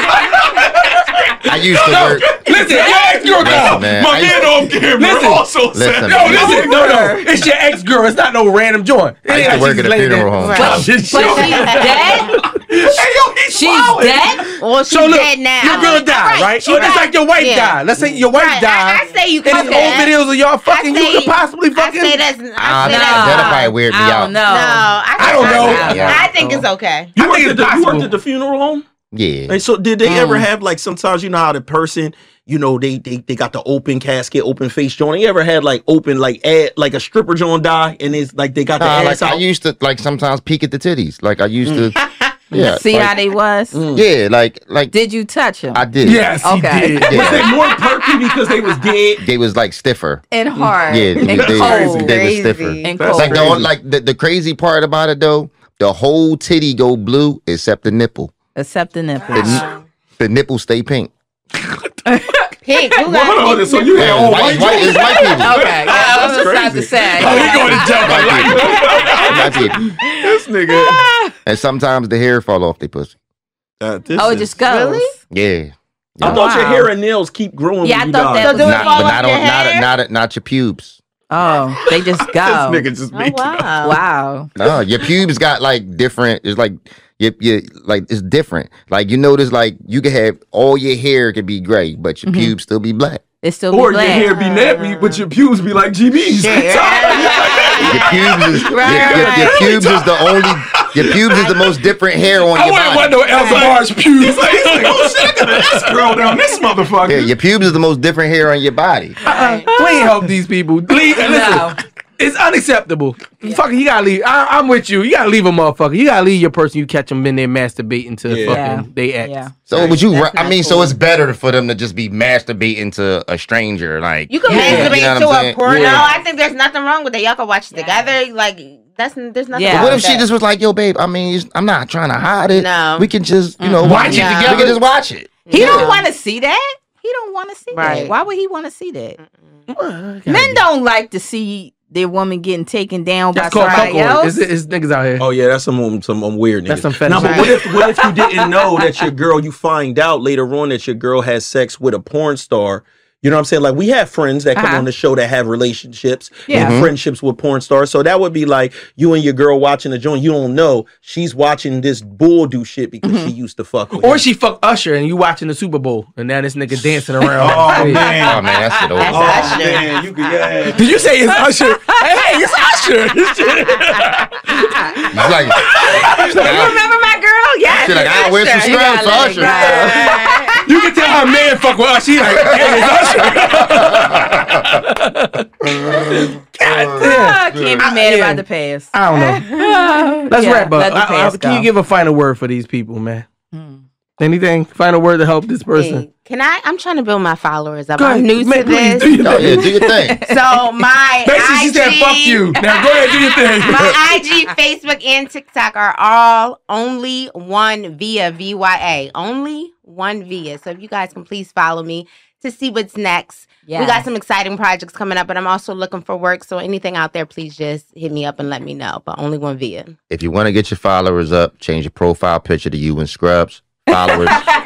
[SPEAKER 1] I used to work.
[SPEAKER 2] Listen, your ex-girl.
[SPEAKER 1] My man
[SPEAKER 3] off camera also said.
[SPEAKER 2] No. It's your ex-girl. It's not no random joint.
[SPEAKER 1] I used to work at a funeral home.
[SPEAKER 5] But she's dead. She's dead.
[SPEAKER 4] Well, she's dead now.
[SPEAKER 2] Your girl died, right? So it's like your wife died. Let's say your wife died.
[SPEAKER 4] I say you
[SPEAKER 2] can. And these old videos of y'all fucking, you could possibly fucking.
[SPEAKER 1] That'll probably weird me out.
[SPEAKER 5] No,
[SPEAKER 2] I don't know.
[SPEAKER 4] I think it's okay.
[SPEAKER 3] You worked at the funeral home?
[SPEAKER 1] Yeah.
[SPEAKER 3] And so did they ever have, like, sometimes you know how the person, you know, they got the open casket, open face joint. You ever had like open like a stripper joint die and it's like they got the ass out?
[SPEAKER 1] I used to like sometimes peek at the titties. Like I used to
[SPEAKER 5] see how they was?
[SPEAKER 1] Yeah, like
[SPEAKER 5] did you touch them?
[SPEAKER 1] I did.
[SPEAKER 2] Yes, okay.
[SPEAKER 3] Was they more perky because they was dead?
[SPEAKER 1] They was like stiffer.
[SPEAKER 5] And hard.
[SPEAKER 1] Yeah,
[SPEAKER 5] and cold.
[SPEAKER 1] They were stiffer.
[SPEAKER 5] And cold.
[SPEAKER 1] Like the crazy part about it though, the whole titty go blue except the nipple.
[SPEAKER 5] Except the nipple.
[SPEAKER 1] The nipple stay pink.
[SPEAKER 4] Pink. Who got pink?
[SPEAKER 3] So you had all white people.
[SPEAKER 1] It's white people.
[SPEAKER 5] Okay, I was about to say.
[SPEAKER 2] Oh, he going to jump.
[SPEAKER 1] White people.
[SPEAKER 3] This nigga.
[SPEAKER 1] And sometimes the hair fall off their pussy.
[SPEAKER 5] It just goes.
[SPEAKER 4] Really?
[SPEAKER 1] Yeah.
[SPEAKER 3] I thought your hair and nails keep growing.
[SPEAKER 5] Yeah,
[SPEAKER 3] when
[SPEAKER 5] I
[SPEAKER 3] you
[SPEAKER 5] thought
[SPEAKER 3] die.
[SPEAKER 5] that was
[SPEAKER 1] Not your pubes.
[SPEAKER 5] Oh, they just go.
[SPEAKER 3] This nigga just make
[SPEAKER 5] Wow.
[SPEAKER 1] No, your pubes got like different. It's like you like it's different. Like you notice, like you can have all your hair can be gray, but your pubes still be black.
[SPEAKER 5] It still
[SPEAKER 3] or
[SPEAKER 5] be black.
[SPEAKER 3] Your hair be nappy, but your pubes be like GBs.
[SPEAKER 1] Your pubes is the only. Your pubes is the most different hair on your body.
[SPEAKER 2] I wouldn't want no Elzabar's pubes.
[SPEAKER 3] He's like, oh shit, I got an S-curl down this motherfucker.
[SPEAKER 1] Yeah, your pubes is the most different hair on your body.
[SPEAKER 2] Please help these people. Listen, it's unacceptable. Fuck, you gotta leave. I'm with you. You gotta leave a motherfucker. You gotta leave your person. You catch them in there masturbating to fucking they ex.
[SPEAKER 5] Yeah.
[SPEAKER 1] So would you? So it's better for them to just be masturbating to a stranger. Like
[SPEAKER 4] you can masturbate to a porno.
[SPEAKER 1] Yeah.
[SPEAKER 4] I think there's nothing wrong with that. Y'all can watch it together. Like there's nothing.
[SPEAKER 5] Yeah.
[SPEAKER 4] Wrong
[SPEAKER 1] What if
[SPEAKER 4] with
[SPEAKER 1] she
[SPEAKER 4] that.
[SPEAKER 1] just was like, "Yo, babe, I mean, I'm not trying to hide it.
[SPEAKER 4] No.
[SPEAKER 1] We can just, watch it together. We can just watch it."
[SPEAKER 5] He don't want to see that. He don't want to see
[SPEAKER 4] Right.
[SPEAKER 5] that. Why would he want to see that? Men don't like to see their woman getting taken down by somebody else.
[SPEAKER 2] It's niggas out here.
[SPEAKER 3] Oh yeah, that's some weird niggas.
[SPEAKER 2] That's some fetish.
[SPEAKER 3] Now, but what if you didn't know that your girl? You find out later on that your girl has sex with a porn star. You know what I'm saying? Like we have friends that come on the show that have relationships and friendships with porn stars. So that would be like you and your girl watching a joint. You don't know she's watching this bull do shit because she used to fuck with
[SPEAKER 2] Or
[SPEAKER 3] him.
[SPEAKER 2] she fuck Usher and you watching the Super Bowl and now this nigga dancing around.
[SPEAKER 3] Oh man,
[SPEAKER 1] that shit over.
[SPEAKER 4] That's Usher.
[SPEAKER 3] man, you could
[SPEAKER 2] Did you say it's Usher? Hey, it's Usher.
[SPEAKER 1] It's like,
[SPEAKER 5] You remember my girl? Yes.
[SPEAKER 1] she's like, I wear some scrubs for Usher.
[SPEAKER 2] You can tell her man fuck with Usher. He like, hey, it's Usher. God damn.
[SPEAKER 5] Can't be mad about the past.
[SPEAKER 2] I don't know. Let's wrap
[SPEAKER 5] let the
[SPEAKER 2] up.
[SPEAKER 5] past
[SPEAKER 2] Can you
[SPEAKER 5] go.
[SPEAKER 2] give a final word for these people, man? Anything? Final word to help this person?
[SPEAKER 4] Hey, can I? I'm trying to build my followers up.
[SPEAKER 2] Go ahead.
[SPEAKER 4] I'm new to
[SPEAKER 2] Man, please
[SPEAKER 4] this.
[SPEAKER 2] do your thing.
[SPEAKER 1] Yeah, do your thing.
[SPEAKER 4] So my
[SPEAKER 2] Basically, she
[SPEAKER 4] IG,
[SPEAKER 2] said, fuck you. Now go ahead, do your thing.
[SPEAKER 4] my IG, Facebook, and TikTok are all only one via VYA. Only one via. So if you guys can please follow me to see what's next.
[SPEAKER 5] Yeah.
[SPEAKER 4] We got some exciting projects coming up, but I'm also looking for work. So anything out there, please just hit me up and let me know. But only one via.
[SPEAKER 1] If you want to get your followers up, change your profile picture to you and Scrubs. Followers.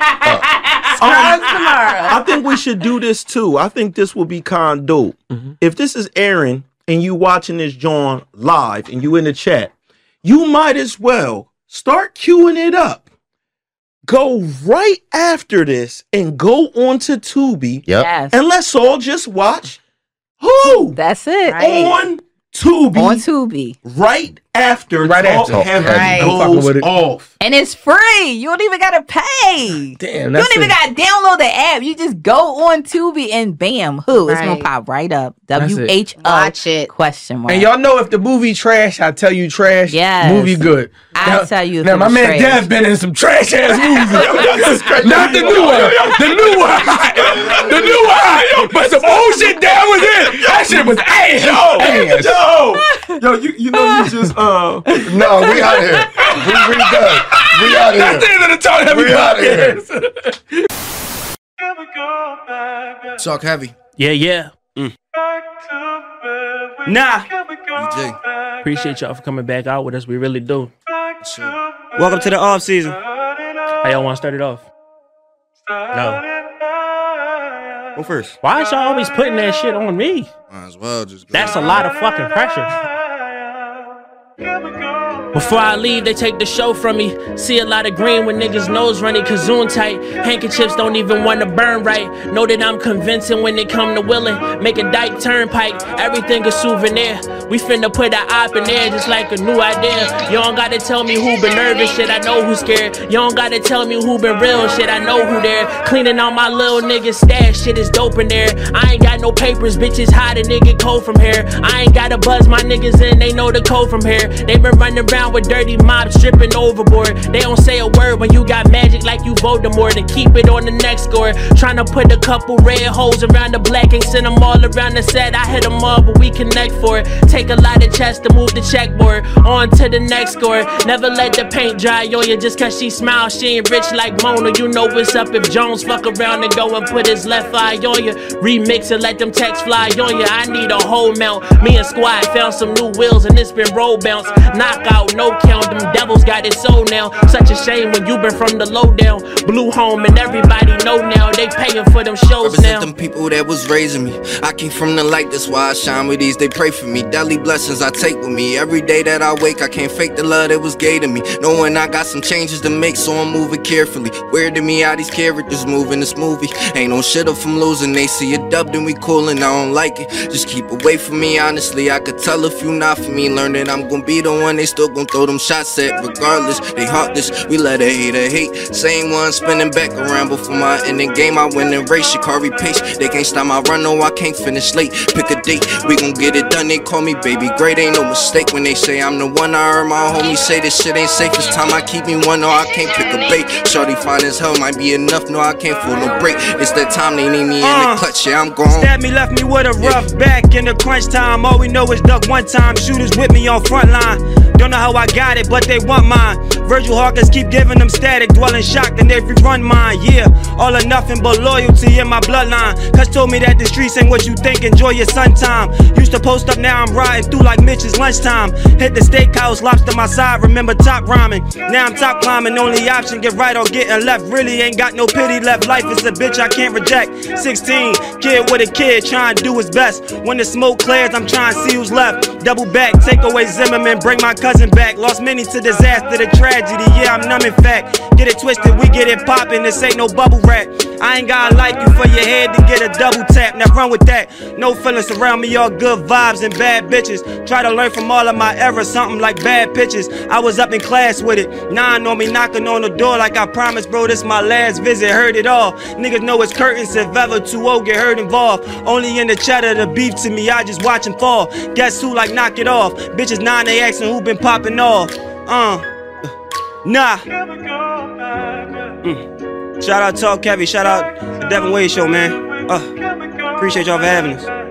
[SPEAKER 3] I think we should do this too. I think this will be kind of dope. If this is Aaron and you watching this John live and you in the chat, you might as well start queuing it up. Go right after this and go on to Tubi.
[SPEAKER 1] Yep.
[SPEAKER 5] Yes.
[SPEAKER 3] And let's all just watch who
[SPEAKER 5] That's it.
[SPEAKER 3] on Tubi
[SPEAKER 5] On Tubi.
[SPEAKER 3] right after
[SPEAKER 2] Right
[SPEAKER 3] Talk
[SPEAKER 2] after.
[SPEAKER 3] Heavy
[SPEAKER 2] Fucking with
[SPEAKER 3] goes
[SPEAKER 2] it.
[SPEAKER 3] off.
[SPEAKER 5] And it's free. You don't even gotta pay.
[SPEAKER 2] Damn,
[SPEAKER 5] You
[SPEAKER 2] that's
[SPEAKER 5] don't even
[SPEAKER 2] it.
[SPEAKER 5] gotta download the app. You just go on Tubi and bam, who? It's gonna
[SPEAKER 4] Right.
[SPEAKER 5] pop right up.
[SPEAKER 2] That's it.
[SPEAKER 5] WHO
[SPEAKER 4] Watch it.
[SPEAKER 5] question mark.
[SPEAKER 2] And y'all know if the movie trash, I tell you trash.
[SPEAKER 5] Yes.
[SPEAKER 2] Movie good.
[SPEAKER 5] I'll tell you if
[SPEAKER 2] Now
[SPEAKER 5] it
[SPEAKER 2] my
[SPEAKER 5] was
[SPEAKER 2] man
[SPEAKER 5] trash.
[SPEAKER 2] Dev been in some trash ass movies. Not the new one. The new one. The new one. But some old shit Dev was in. That shit was ass.
[SPEAKER 3] Yo, you know you just
[SPEAKER 1] No, we out here. We done. We out
[SPEAKER 2] That's the
[SPEAKER 1] here.
[SPEAKER 2] end of the Talk Heavy
[SPEAKER 1] We outta here.
[SPEAKER 2] podcast.
[SPEAKER 6] Talk Heavy.
[SPEAKER 7] Yeah.
[SPEAKER 3] nah.
[SPEAKER 6] DJ.
[SPEAKER 7] Appreciate y'all for coming back out with us. We really do.
[SPEAKER 6] Sure.
[SPEAKER 3] Welcome to the off season.
[SPEAKER 7] How y'all want to start it off? No.
[SPEAKER 3] Go first.
[SPEAKER 7] Why is y'all always putting that shit on me?
[SPEAKER 6] Might as well just go.
[SPEAKER 7] That's a lot of fucking pressure. Before I leave, they take the show from me. See a lot of green when niggas nose running, kazoon tight. Handkerchiefs don't even want to burn right. Know that I'm convincing when they come to willing. Make a dyke turnpike, everything a souvenir. We finna put an op in there just like a new idea. You don't gotta tell me who been nervous, shit, I know who's scared. You don't gotta tell me who been real, shit, I know who there. Cleaning out my little niggas stash, shit is dope in there. I ain't got no papers, bitches hide a nigga cold from here. I ain't gotta buzz my niggas in, they know the code from here. They been running around with dirty mobs stripping overboard. They don't say a word when you got magic like you Voldemort. And keep it on the next score. Tryna put a couple red holes around the black and send them all around the set. I hit them all, but we connect for it. Take a lot of chest to move the checkboard. On to the next score. Never let the paint dry on you just cause she smiles. She ain't rich like Mona. You know what's up if Jones fuck around and go and put his left eye on you. Remix and let them texts fly on you. I need a whole mount. Me and Squad found some new wheels and it's been roll bounce. Knockout, no count. Them devils got it so now. Such a shame when you been from the lowdown. Blue home and everybody know now. They paying for them shows
[SPEAKER 6] Represent
[SPEAKER 7] now.
[SPEAKER 6] them people that was raising me. I came from the light, that's why I shine with these. They pray for me. Daily blessings I take with me. Every day that I wake, I can't fake the love that was gave to me. Knowing I got some changes to make, so I'm moving carefully. Weird to me how these characters move in this movie. Ain't no shit up from losing. They see it dubbed and we coolin'. I don't like it. Just keep away from me, honestly. I could tell if you not for me. Learn that I'm gon' be the one they still gon' throw them shots at. Regardless, they heartless. We let a hater hate. Same one spinning back around before my ending game. I win and race. Shikari pace. They can't stop my run, no, I can't finish late. Pick a date, we gon' get it done. They call me baby great, ain't no mistake when they say I'm the one. I heard my homies say this shit ain't safe. It's time I keep me one, no, I can't pick a bait. Shorty fine as hell, might be enough, no, I can't fool no break. It's that time they need me in the clutch, yeah, I'm gone.
[SPEAKER 8] Stab me, left me with a rough back in the crunch time. All we know is duck one time. Shooters with me on front line. Don't know how I got it, but they want mine. Virgil Hawkins keep giving them static, dwelling shocked in every run mine. Yeah, all or nothing but loyalty in my bloodline. Cuz told me that the streets ain't what you think, enjoy your sun time. Used to post up, now I'm riding through like Mitch's lunchtime. Hit the steakhouse, lobster my side, remember top rhyming. Now I'm top climbing, only option, get right or getting left. Really ain't got no pity left, life is a bitch I can't reject. 16, kid with a kid, trying to do his best. When the smoke clears, I'm trying to see who's left. Double back, take away Zimmerman, bring my cousin back. Lost many to disaster, the tragedy, yeah, I'm numb in fact. Get it twisted, we get it poppin', this ain't no bubble wrap. I ain't gotta like you for your head to get a double tap. Now run with that. No feelings around me, all good vibes and bad bitches. Try to learn from all of my errors, something like bad pictures. I was up in class with it. 9 on me knocking on the door like I promised, bro. This my last visit, heard it all. Niggas know it's curtains if ever 2-0 get hurt involved. Only in the cheddar, the beef to me, I just watch him fall. Guess who like knock it off? Bitches 9, they asking who been popping off. Nah. Shout out Talk Heavy, shout out the Devin Wade Show, man. Appreciate y'all for having us.